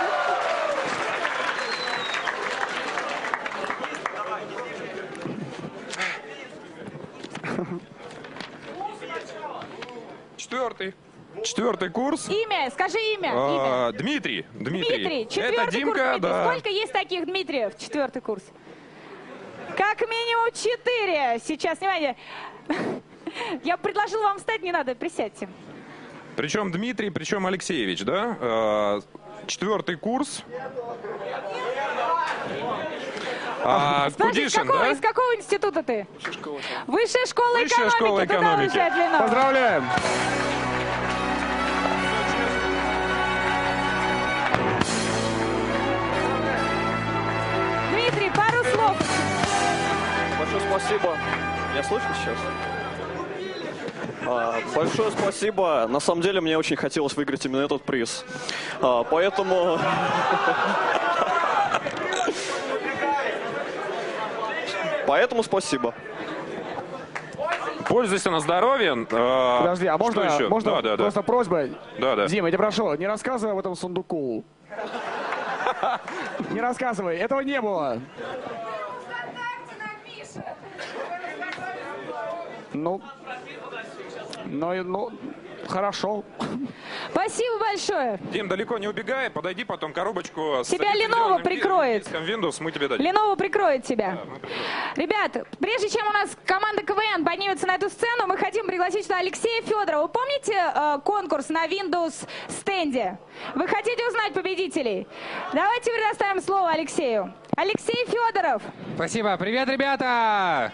S15: Четвертый. Четвертый курс.
S1: Имя, скажи имя.
S15: А,
S1: имя.
S15: Дмитрий. Дмитрий.
S1: Дмитрий, четвертый
S15: Это Димка,
S1: курс Дмитрий.
S15: да.
S1: Сколько есть таких Дмитриев? Четвертый курс. Как минимум четыре. Сейчас, внимание. Я предложила вам встать, не надо, присядьте.
S15: Причем Дмитрий, причем Алексеевич, да? А, Четвертый курс. А,
S1: Подожди, из
S15: Кудишин,
S1: какого,
S15: да?
S1: из какого института ты? Высшая школа
S15: Высшая
S1: экономики.
S15: школа
S1: Туда
S15: экономики.
S1: уезжает Ленов.
S2: Поздравляем.
S1: Дмитрий, пару слов.
S7: Большое спасибо. Меня слышно сейчас? А, большое спасибо. На самом деле мне очень хотелось выиграть именно этот приз. А, поэтому... Поэтому спасибо.
S15: Пользуйся на здоровье. А,
S2: Подожди, а можно,
S15: что еще?
S2: можно
S15: Да, да, да.
S2: просто просьба?
S15: Да, да.
S2: Дима, я тебя прошу, не рассказывай об этом сундуку. Не рассказывай, этого не было. Ну, ну, и- ну, хорошо.
S1: Спасибо большое.
S15: Дим, далеко не убегай, подойди потом коробочку с
S1: Тебя Lenovo
S15: лицензионным
S1: прикроет.
S15: диском Windows, мы тебе дадим.
S1: Lenovo прикроет тебя. Ребят, прежде чем у нас команда КВН поднимется на эту сцену, мы хотим пригласить сюда Алексея Федорова. Вы помните э, конкурс на Windows стенде? Вы хотите узнать победителей? Давайте предоставим слово Алексею. Алексей Федоров.
S16: Спасибо. Привет, ребята!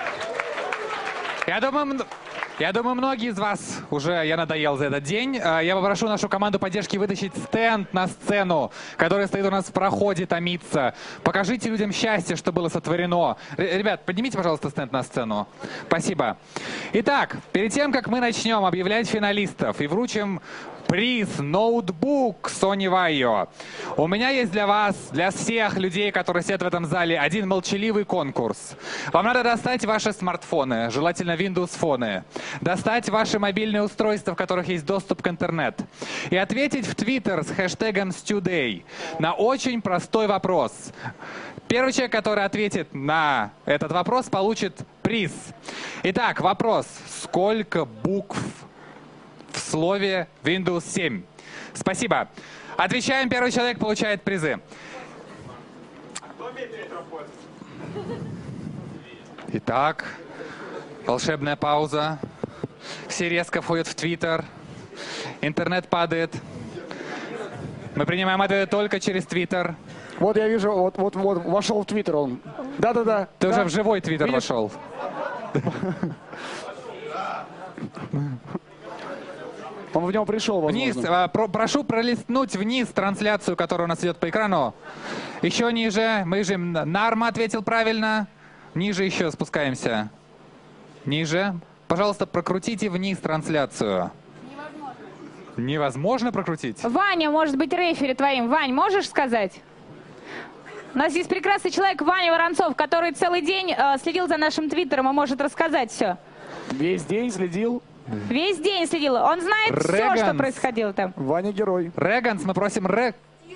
S16: Я думаю, м- я думаю, многие из вас уже я надоел за этот день. А, Я попрошу нашу команду поддержки вытащить стенд на сцену, который стоит у нас в проходе, томится. Покажите людям счастье, что было сотворено. Р- Ребят, поднимите, пожалуйста, стенд на сцену. Спасибо. Итак, перед тем, как мы начнем объявлять финалистов и вручим приз ноутбук Sony Vaio, у меня есть для вас, для всех людей, которые сидят в этом зале, один молчаливый конкурс. Вам надо достать ваши смартфоны, желательно Windows фоны, достать ваши мобильные устройства, в которых есть доступ к интернету, и ответить в Twitter с хэштегом StuDay на очень простой вопрос. Первый человек, который ответит на этот вопрос, получит приз. Итак, вопрос. Сколько букв в слове Windows семь? Спасибо. Отвечаем, первый человек получает призы. Итак, волшебная пауза. Все резко входят в Твиттер. Интернет падает. Мы принимаем ответы только через Твиттер.
S2: Вот я вижу, вот, вот, вот, вошел в Твиттер он. Да-да-да.
S16: Ты
S2: да.
S16: уже в живой Твиттер вошел.
S2: Он в него пришел, возможно.
S16: Вниз, а, про, прошу пролистнуть вниз трансляцию, которая у нас идет по экрану. Еще ниже. Мы же Нарма ответил правильно. Ниже еще спускаемся. Ниже. Пожалуйста, прокрутите вниз трансляцию. Невозможно. Невозможно прокрутить?
S1: Ваня, может быть, рефери твоим. Вань, можешь сказать? У нас есть прекрасный человек Ваня Воронцов, который целый день э, следил за нашим твиттером и может рассказать все.
S2: Весь день следил.
S1: Весь день следил. Он знает
S16: Реганс.
S1: все, что происходило там.
S2: Ваня герой.
S16: Реганс, мы просим Ре...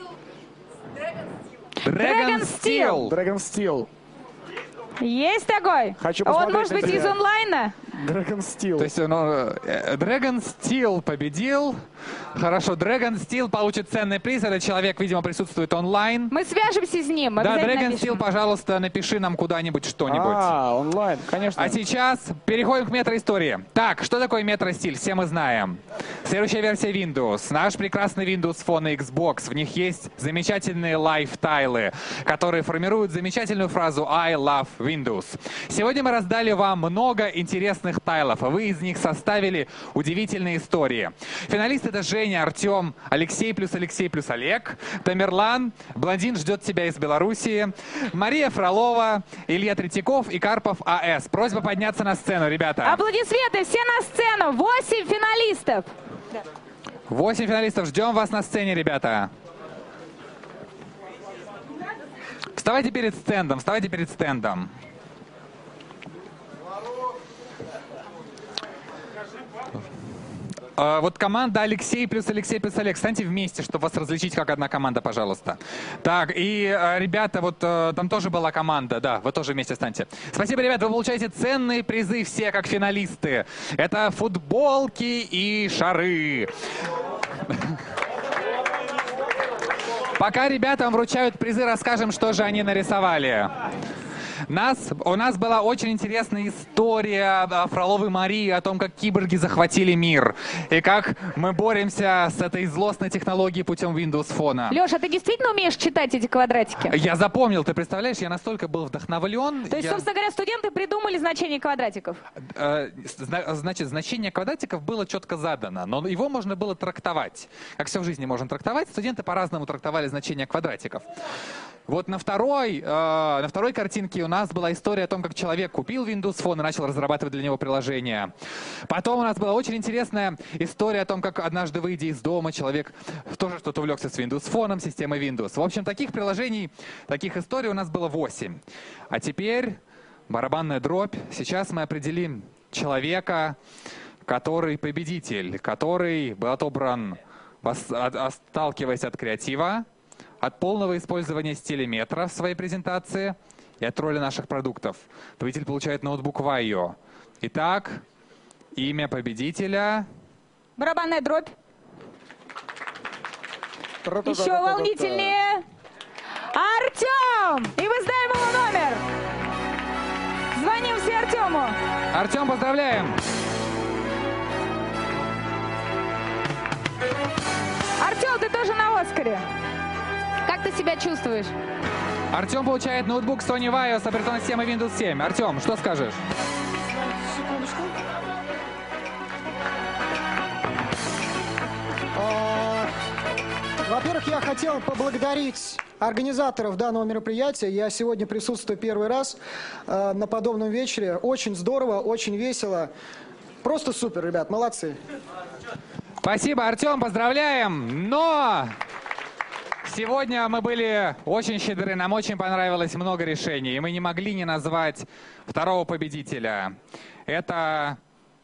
S1: Dragon Steel.
S2: Dragon Steel.
S1: Есть такой?
S2: Хочу
S1: Он может
S2: на
S1: быть
S2: тебя.
S1: из онлайна?
S2: Dragon Steel.
S16: То есть он, э, Dragon Steel победил. Хорошо, Dragon Steel получит ценный приз. Этот человек, видимо, присутствует онлайн.
S1: Мы свяжемся с ним.
S16: Да, Dragon
S1: напишем.
S16: Steel, пожалуйста, напиши нам куда-нибудь что-нибудь.
S2: А, онлайн, конечно.
S16: А сейчас переходим к метроистории. Так, что такое метростиль? Все мы знаем. Следующая версия Windows. Наш прекрасный Windows Phone и Xbox. В них есть замечательные лайфтайлы, которые формируют замечательную фразу I love Windows. Сегодня мы раздали вам много интересных тайлов, а вы из них составили удивительные истории. Финалисты — это Женя, Артем, Алексей плюс Алексей плюс Олег, Тамерлан, Блондин ждет тебя из Белоруссии, Мария Фролова, Илья Третьяков и Карпов АС. Просьба подняться на сцену, ребята.
S1: Аплодисменты, все на сцену. Восемь финалистов.
S16: Восемь финалистов. Ждем вас на сцене, ребята. Вставайте перед стендом, вставайте перед стендом. А, вот команда Алексей плюс Алексей плюс Олег. Встаньте вместе, чтобы вас различить как одна команда, пожалуйста. Так, и а, ребята, вот а, там тоже была команда. Да, вы тоже вместе встаньте. Спасибо, ребята, вы получаете ценные призы все как финалисты. Это футболки и шары. Пока ребятам вручают призы, расскажем, что же они нарисовали. Нас, у нас была очень интересная история Фроловой Марии о том, как киборги захватили мир. И как мы боремся с этой злостной технологией путем Windows Phone.
S1: Леша, ты действительно умеешь читать эти квадратики?
S16: Я запомнил, ты представляешь, я настолько был вдохновлен.
S1: То есть,
S16: я...
S1: собственно говоря, студенты придумали значение квадратиков?
S16: Э, значит, значение квадратиков было четко задано, но его можно было трактовать. Как все в жизни можно трактовать, студенты по-разному трактовали значение квадратиков. Вот на второй, э, на второй картинке у нас была история о том, как человек купил Windows Phone и начал разрабатывать для него приложение. Потом у нас была очень интересная история о том, как однажды, выйдя из дома, человек тоже что-то увлекся с Windows Phone, системой Windows. В общем, таких приложений, таких историй у нас было восемь. А теперь барабанная дробь. Сейчас мы определим человека, который победитель, который был отобран, отталкиваясь от креатива, от полного использования стилеметра в своей презентации и от роли наших продуктов. Победитель получает ноутбук Vaio. Итак, имя победителя...
S1: Барабанная дробь. Еще волнительнее. Артем! И мы знаем его номер. Звоним все Артему.
S16: Артем, поздравляем!
S1: Артем, ты тоже на Оскаре. Как ты себя чувствуешь?
S16: Артем получает ноутбук Sony Vaio с операционной системой Windows семь. Артем, что скажешь?
S17: Секундочку. Во-первых, я хотел поблагодарить организаторов данного мероприятия. Я сегодня присутствую первый раз э, на подобном вечере. Очень здорово, очень весело. Просто супер, ребят, молодцы.
S16: Спасибо, Артем, поздравляем! Но сегодня мы были очень щедры, нам очень понравилось много решений, и мы не могли не назвать второго победителя. Это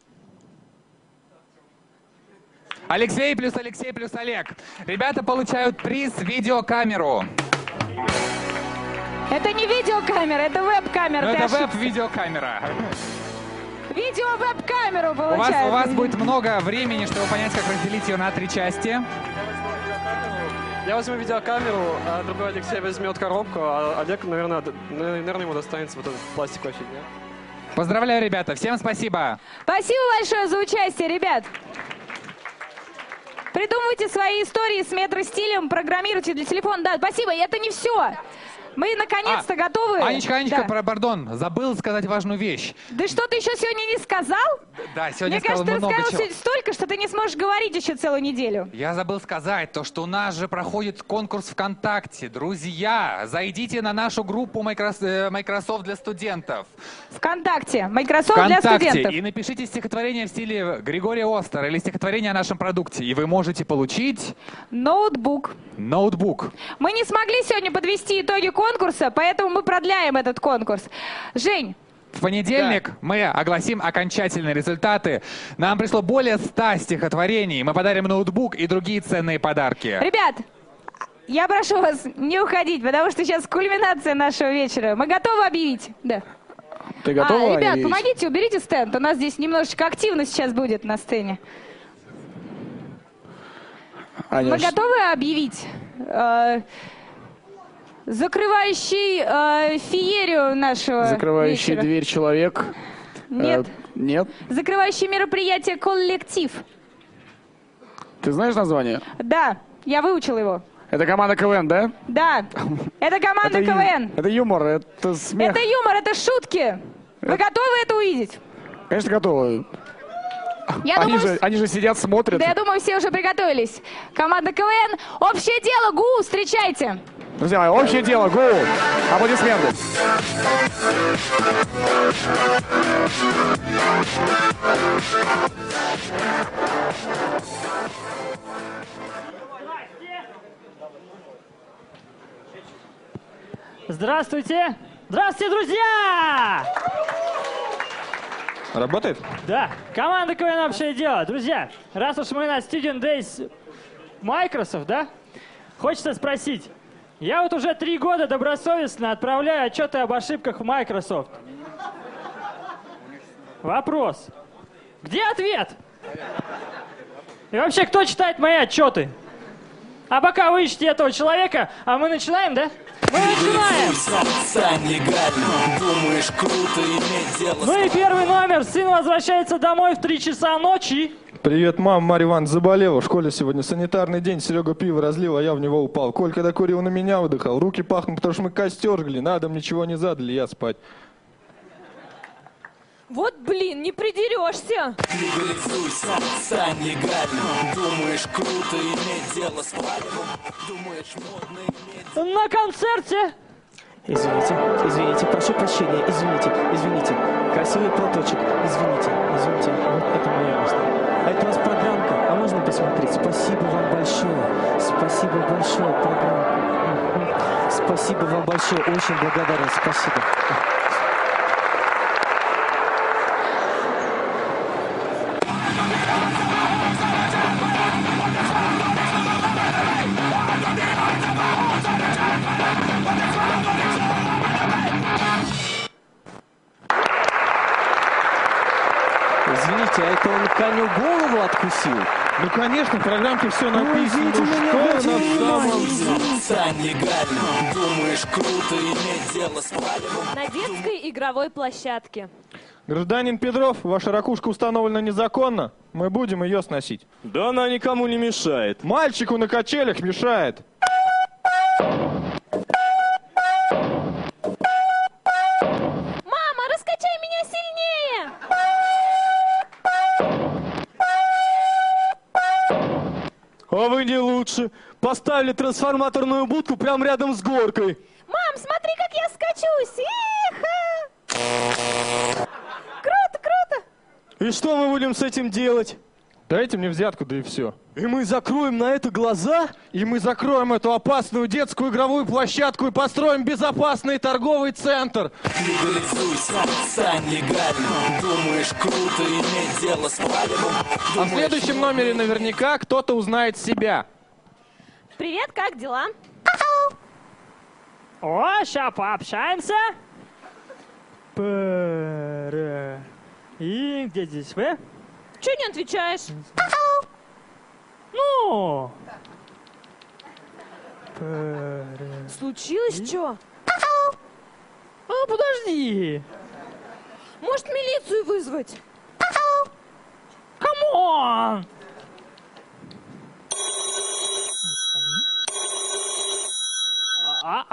S16: Алексей плюс Алексей плюс Олег. Ребята получают приз видеокамеру.
S1: Это не видеокамера, это веб-камера.
S16: Это веб-видеокамера.
S1: Видео-веб-камеру
S16: У вас,
S1: получают.
S16: у вас будет много времени, чтобы понять, как разделить ее на три части.
S10: Я возьму видеокамеру, а другой Алексей возьмет коробку, а Олег, наверное, наверное, ему достанется вот эта пластиковая фигня.
S16: Поздравляю, ребята. Всем спасибо.
S1: Спасибо большое за участие, ребят. Придумывайте свои истории с метро-стилем, программируйте для телефона. Да, спасибо, и это не все. Мы наконец-то а, готовы.
S16: Анечка, Анечка,
S1: да.
S16: пардон, забыл сказать важную вещь.
S1: Да что ты еще сегодня не сказал?
S16: Да, сегодня
S1: Мне
S16: сказал
S1: кажется,
S16: много
S1: ты сказал
S16: чего.
S1: столько, что ты не сможешь говорить еще целую неделю.
S16: Я забыл сказать то, что у нас же проходит конкурс ВКонтакте. Друзья, зайдите на нашу группу Microsoft для студентов.
S1: ВКонтакте. Microsoft
S16: ВКонтакте.
S1: для студентов.
S16: И напишите стихотворение в стиле Григория Остера или стихотворение о нашем продукте. И вы можете получить...
S1: Ноутбук.
S16: Ноутбук.
S1: Мы не смогли сегодня подвести итоги конкурса, поэтому мы продляем этот конкурс. Жень.
S16: В понедельник да. мы огласим окончательные результаты. Нам пришло более ста стихотворений. Мы подарим ноутбук и другие ценные подарки.
S1: Ребят, я прошу вас не уходить, потому что сейчас кульминация нашего вечера. Мы готовы объявить? Да.
S2: Ты готова?
S1: А, ребят,
S2: объявить?
S1: помогите, уберите стенд. У нас здесь немножечко активно сейчас будет на сцене.
S2: Аня,
S1: мы готовы объявить? Э, закрывающий э, феерию нашего
S2: Закрывающий
S1: вечера.
S2: дверь человек.
S1: Нет.
S2: Э, нет.
S1: Закрывающий мероприятие коллектив.
S2: Ты знаешь название?
S1: Да, я выучил его.
S2: Это команда КВН, да?
S1: Да, это команда
S2: это
S1: КВН.
S2: Ю... Это юмор, это смех.
S1: Это юмор, это шутки. Вы
S2: это...
S1: готовы это увидеть?
S2: Конечно, готовы.
S1: Я
S2: они,
S1: думаю,
S2: же, они же сидят, смотрят.
S1: Да, я думаю, все уже приготовились. Команда КВН. Общее дело, ГУ, встречайте.
S2: Друзья мои, общее дело, ГУ. Аплодисменты.
S18: Здравствуйте. Здравствуйте, друзья!
S6: Работает?
S18: Да. Команда КВН «Общее дело». Друзья, раз уж мы на Student Days Microsoft, да, хочется спросить. Я вот уже три года добросовестно отправляю отчеты об ошибках в Microsoft. Вопрос. Где ответ? И вообще, кто читает мои отчеты? А пока вы ищете этого человека, а мы начинаем, да? Мы начинаем!
S19: Стань легальным, думаешь, круто иметь дело.
S18: Ну и первый номер. Сын возвращается домой в три часа ночи.
S6: Привет, мам, Марья Ивановна заболела. В школе сегодня санитарный день. Серега пиво разлил, а я в него упал. Коль, когда курил, на меня выдыхал. Руки пахнут, потому что мы костер жгли. На дом ничего не задали, я спать.
S20: Вот, блин, не придерешься.
S19: Легализуйся, стань легальным. Думаешь, круто иметь дело с палевым. Думаешь, модно иметь...
S18: На концерте.
S21: Извините, извините, прошу прощения, извините, извините. Красивый платочек, извините, извините. Вот это моя мысль. А это у нас программка, а можно посмотреть? Спасибо вам большое. Спасибо большое, программка. Спасибо вам большое, очень благодарен, спасибо. Извините, а это он коню голову откусил?
S6: Ну, конечно, в программке все написано.
S19: Ну,
S6: что на самом деле?
S19: Стань легальным. Думаешь, круто иметь дело с палевым.
S20: На детской игровой площадке.
S6: Гражданин Петров, ваша ракушка установлена незаконно. Мы будем ее сносить.
S7: Да она никому не мешает.
S6: Мальчику на качелях мешает.
S20: Мама, раскачай меня сильнее!
S7: А вы не лучше. Поставили трансформаторную будку прямо рядом с горкой.
S20: Мам, смотри, как я скачусь! Иха! Круто, круто!
S7: И что мы будем с этим делать?
S6: Дайте мне взятку, да и все.
S7: И мы закроем на это глаза?
S6: И мы закроем эту опасную детскую игровую площадку и построим безопасный торговый центр.
S19: Легализуйся, стань легальным. Думаешь, круто иметь дело с палевым.
S6: А в следующем номере наверняка кто-то узнает себя.
S20: Привет, как дела?
S18: О, ща пообщаемся. Пара. И где здесь вы?
S20: Чего не отвечаешь?
S18: Ну.
S20: Случилось что?
S18: А, подожди.
S20: Может, милицию вызвать?
S18: Камон!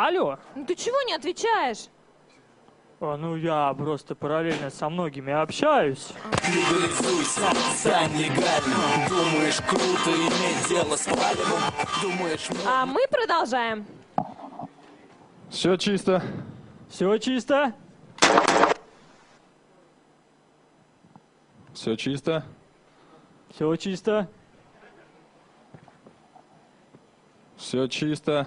S18: Алло.
S20: Ну ты чего не отвечаешь?
S18: А, ну я просто параллельно со многими общаюсь.
S19: Легализуйся, стань легальным. Думаешь, круто иметь дело с правилом? Думаешь,
S20: А мы продолжаем.
S5: Все чисто.
S18: Все чисто.
S5: Все чисто.
S18: Все чисто.
S5: Все чисто.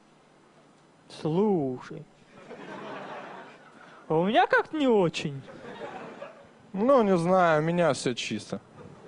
S18: Слушай. А у меня как-то не очень.
S5: Ну, не знаю, у меня все чисто.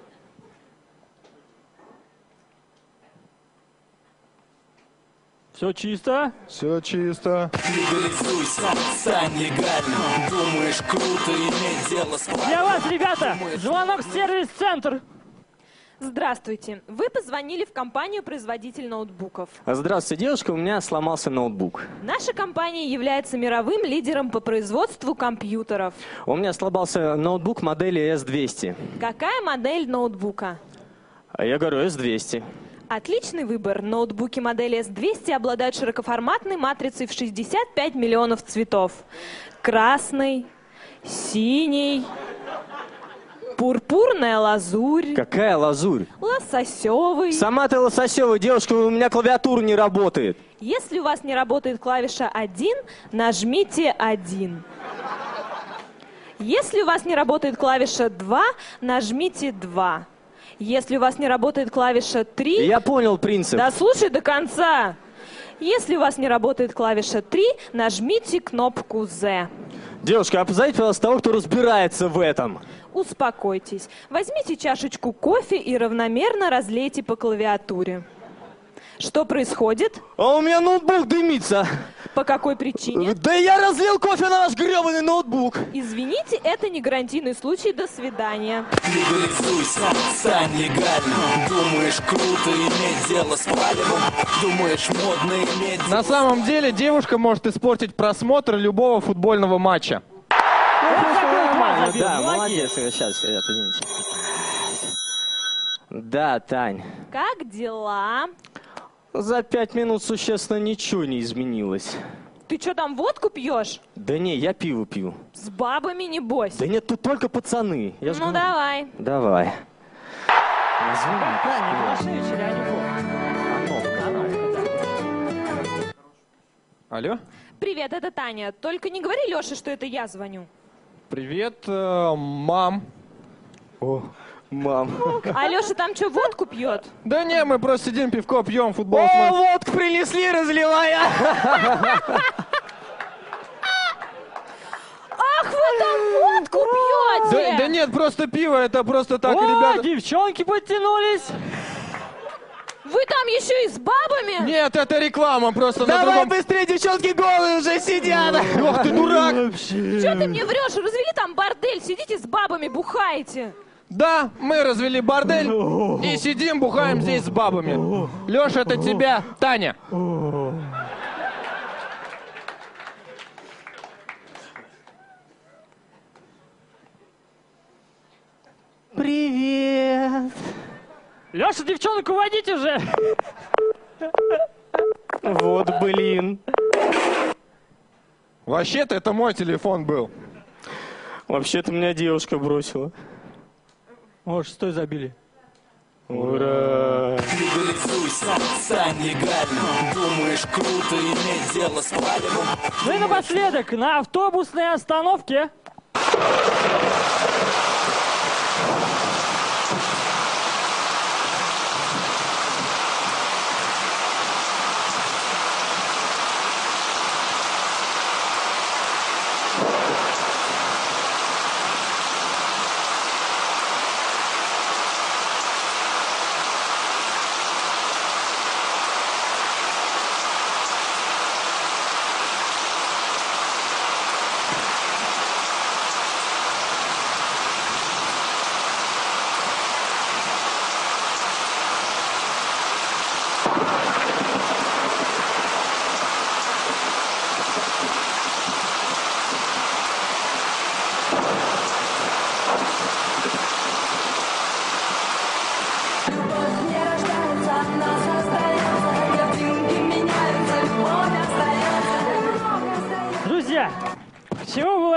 S18: Все чисто?
S5: Все чисто.
S19: Легализуйся, стань легальным. Думаешь, круто иметь дело с правилом?
S18: Для вас, ребята, звонок в сервис-центр.
S20: Здравствуйте. Вы позвонили в компанию-производитель ноутбуков.
S6: Здравствуйте, девушка, у меня сломался ноутбук.
S20: Наша компания является мировым лидером по производству компьютеров.
S6: У меня сломался ноутбук модели эс двести.
S20: Какая модель ноутбука?
S6: А я говорю эс двести.
S20: Отличный выбор. Ноутбуки модели эс двести обладают широкоформатной матрицей в шестьдесят пять миллионов цветов. Красный, синий, пурпурная лазурь.
S6: Какая лазурь?
S20: Лососевый.
S6: Сама ты лососевая, девушка, у меня клавиатура не работает.
S20: Если у вас не работает клавиша один, нажмите один. Если у вас не работает клавиша два, нажмите два. Если у вас не работает клавиша три...
S6: Я понял принцип.
S20: Да слушай до конца. Если у вас не работает клавиша три, нажмите кнопку зет.
S6: Девушка, а позовите, пожалуйста, того, кто разбирается в этом.
S20: Успокойтесь. Возьмите чашечку кофе и равномерно разлейте по клавиатуре. Что происходит?
S6: А у меня ноутбук дымится.
S20: По какой причине?
S6: Да я разлил кофе на ваш гребаный ноутбук.
S20: Извините, это не гарантийный случай. До свидания.
S19: Легализуйся, стань легальным. Думаешь, круто иметь дело с правилом? Думаешь, модно иметь...
S5: На самом деле девушка может испортить просмотр любого футбольного матча.
S6: Нормально, да, молодец. Сейчас, ребят, извините. Да, Тань.
S20: Как дела?
S6: За пять минут существенно ничего не изменилось.
S20: Ты что там, водку пьешь?
S6: Да не, я пиво пью.
S20: С бабами, небось?
S6: Да нет, тут только пацаны. Я
S20: ну, давай.
S6: Давай.
S5: Алло?
S20: Привет, это Таня. Только не говори Леше, что это я звоню.
S5: Привет, э, мам.
S6: О, мам.
S20: А Леша там что, водку пьет?
S5: Да не, мы просто сидим, пивко пьем, футбол
S6: О,
S5: смотрим.
S6: водку принесли, разливая.
S20: Ах, вы там водку пьете!
S5: Да, да нет, просто пиво, это просто так,
S18: О,
S5: ребята.
S18: девчонки подтянулись.
S20: Вы там еще и с бабами?
S5: Нет, это реклама, просто
S6: Давай
S5: на другом...
S6: быстрее, девчонки голые уже сидят.
S5: Ох ты дурак.
S20: Что ты мне врешь? Развели там бордель, сидите с бабами, бухаете.
S5: Да, мы развели бордель и сидим, бухаем здесь с бабами. Леша, это тебя, Таня.
S6: Привет.
S18: Леша, девчонок, уводите уже.
S6: Вот, блин.
S5: Вообще-то это мой телефон был.
S6: Вообще-то меня девушка бросила.
S18: О, что забили?
S6: Ура!
S19: Легализуйся, стань легальным. Думаешь, круто иметь дело с правилом?
S18: Ну и напоследок, на автобусной остановке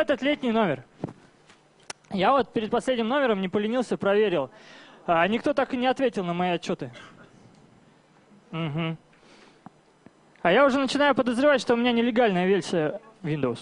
S18: этот летний номер? Я вот перед последним номером не поленился, проверил. А никто так и не ответил на мои отчеты. Угу. А я уже начинаю подозревать, что у меня нелегальная версия Windows.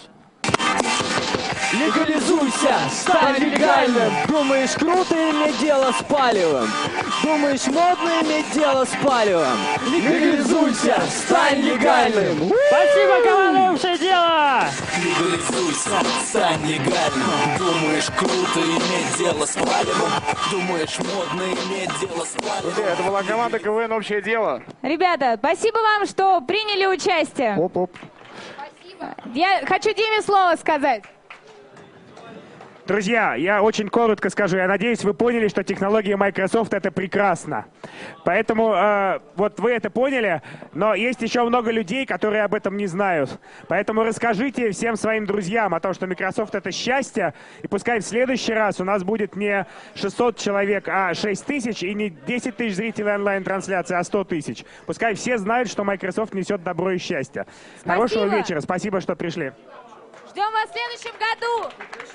S6: Легализуйся, стань легальным. Думаешь, круто иметь дело с палевым? Думаешь, модно иметь дело с палевым? Легализуйся, стань легальным.
S18: Спасибо, команда «Общее дело».
S19: Легализуйся, стань легальным. Думаешь, круто иметь дело с палевым? Думаешь, модно иметь дело с палевым?
S2: Друзья, это была команда КВН «Общее дело».
S1: Ребята, спасибо вам, что приняли участие.
S2: Оп-оп.
S1: Я хочу Диме слово сказать.
S4: Друзья, я очень коротко скажу. Я надеюсь, вы поняли, что технология Microsoft — это прекрасно. Поэтому э, вот вы это поняли, но есть еще много людей, которые об этом не знают. Поэтому расскажите всем своим друзьям о том, что Microsoft — это счастье, и пускай в следующий раз у нас будет не шестьсот человек, а шесть тысяч, и не десять тысяч зрителей онлайн-трансляции, а сто тысяч. Пускай все знают, что Microsoft несет добро и счастье.
S1: Спасибо.
S4: Хорошего вечера. Спасибо, что пришли.
S1: Ждем вас в следующем году.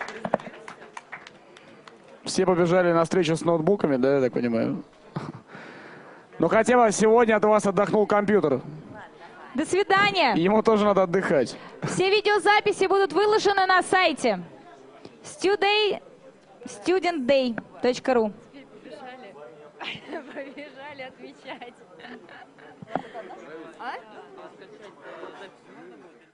S2: Все побежали на встречу с ноутбуками, да, я так понимаю? Ну хотя бы сегодня от вас отдохнул компьютер.
S1: До свидания.
S2: Ему тоже надо отдыхать.
S1: Все видеозаписи будут выложены на сайте studay student day точка ру.
S8: Побежали отвечать.
S14: А?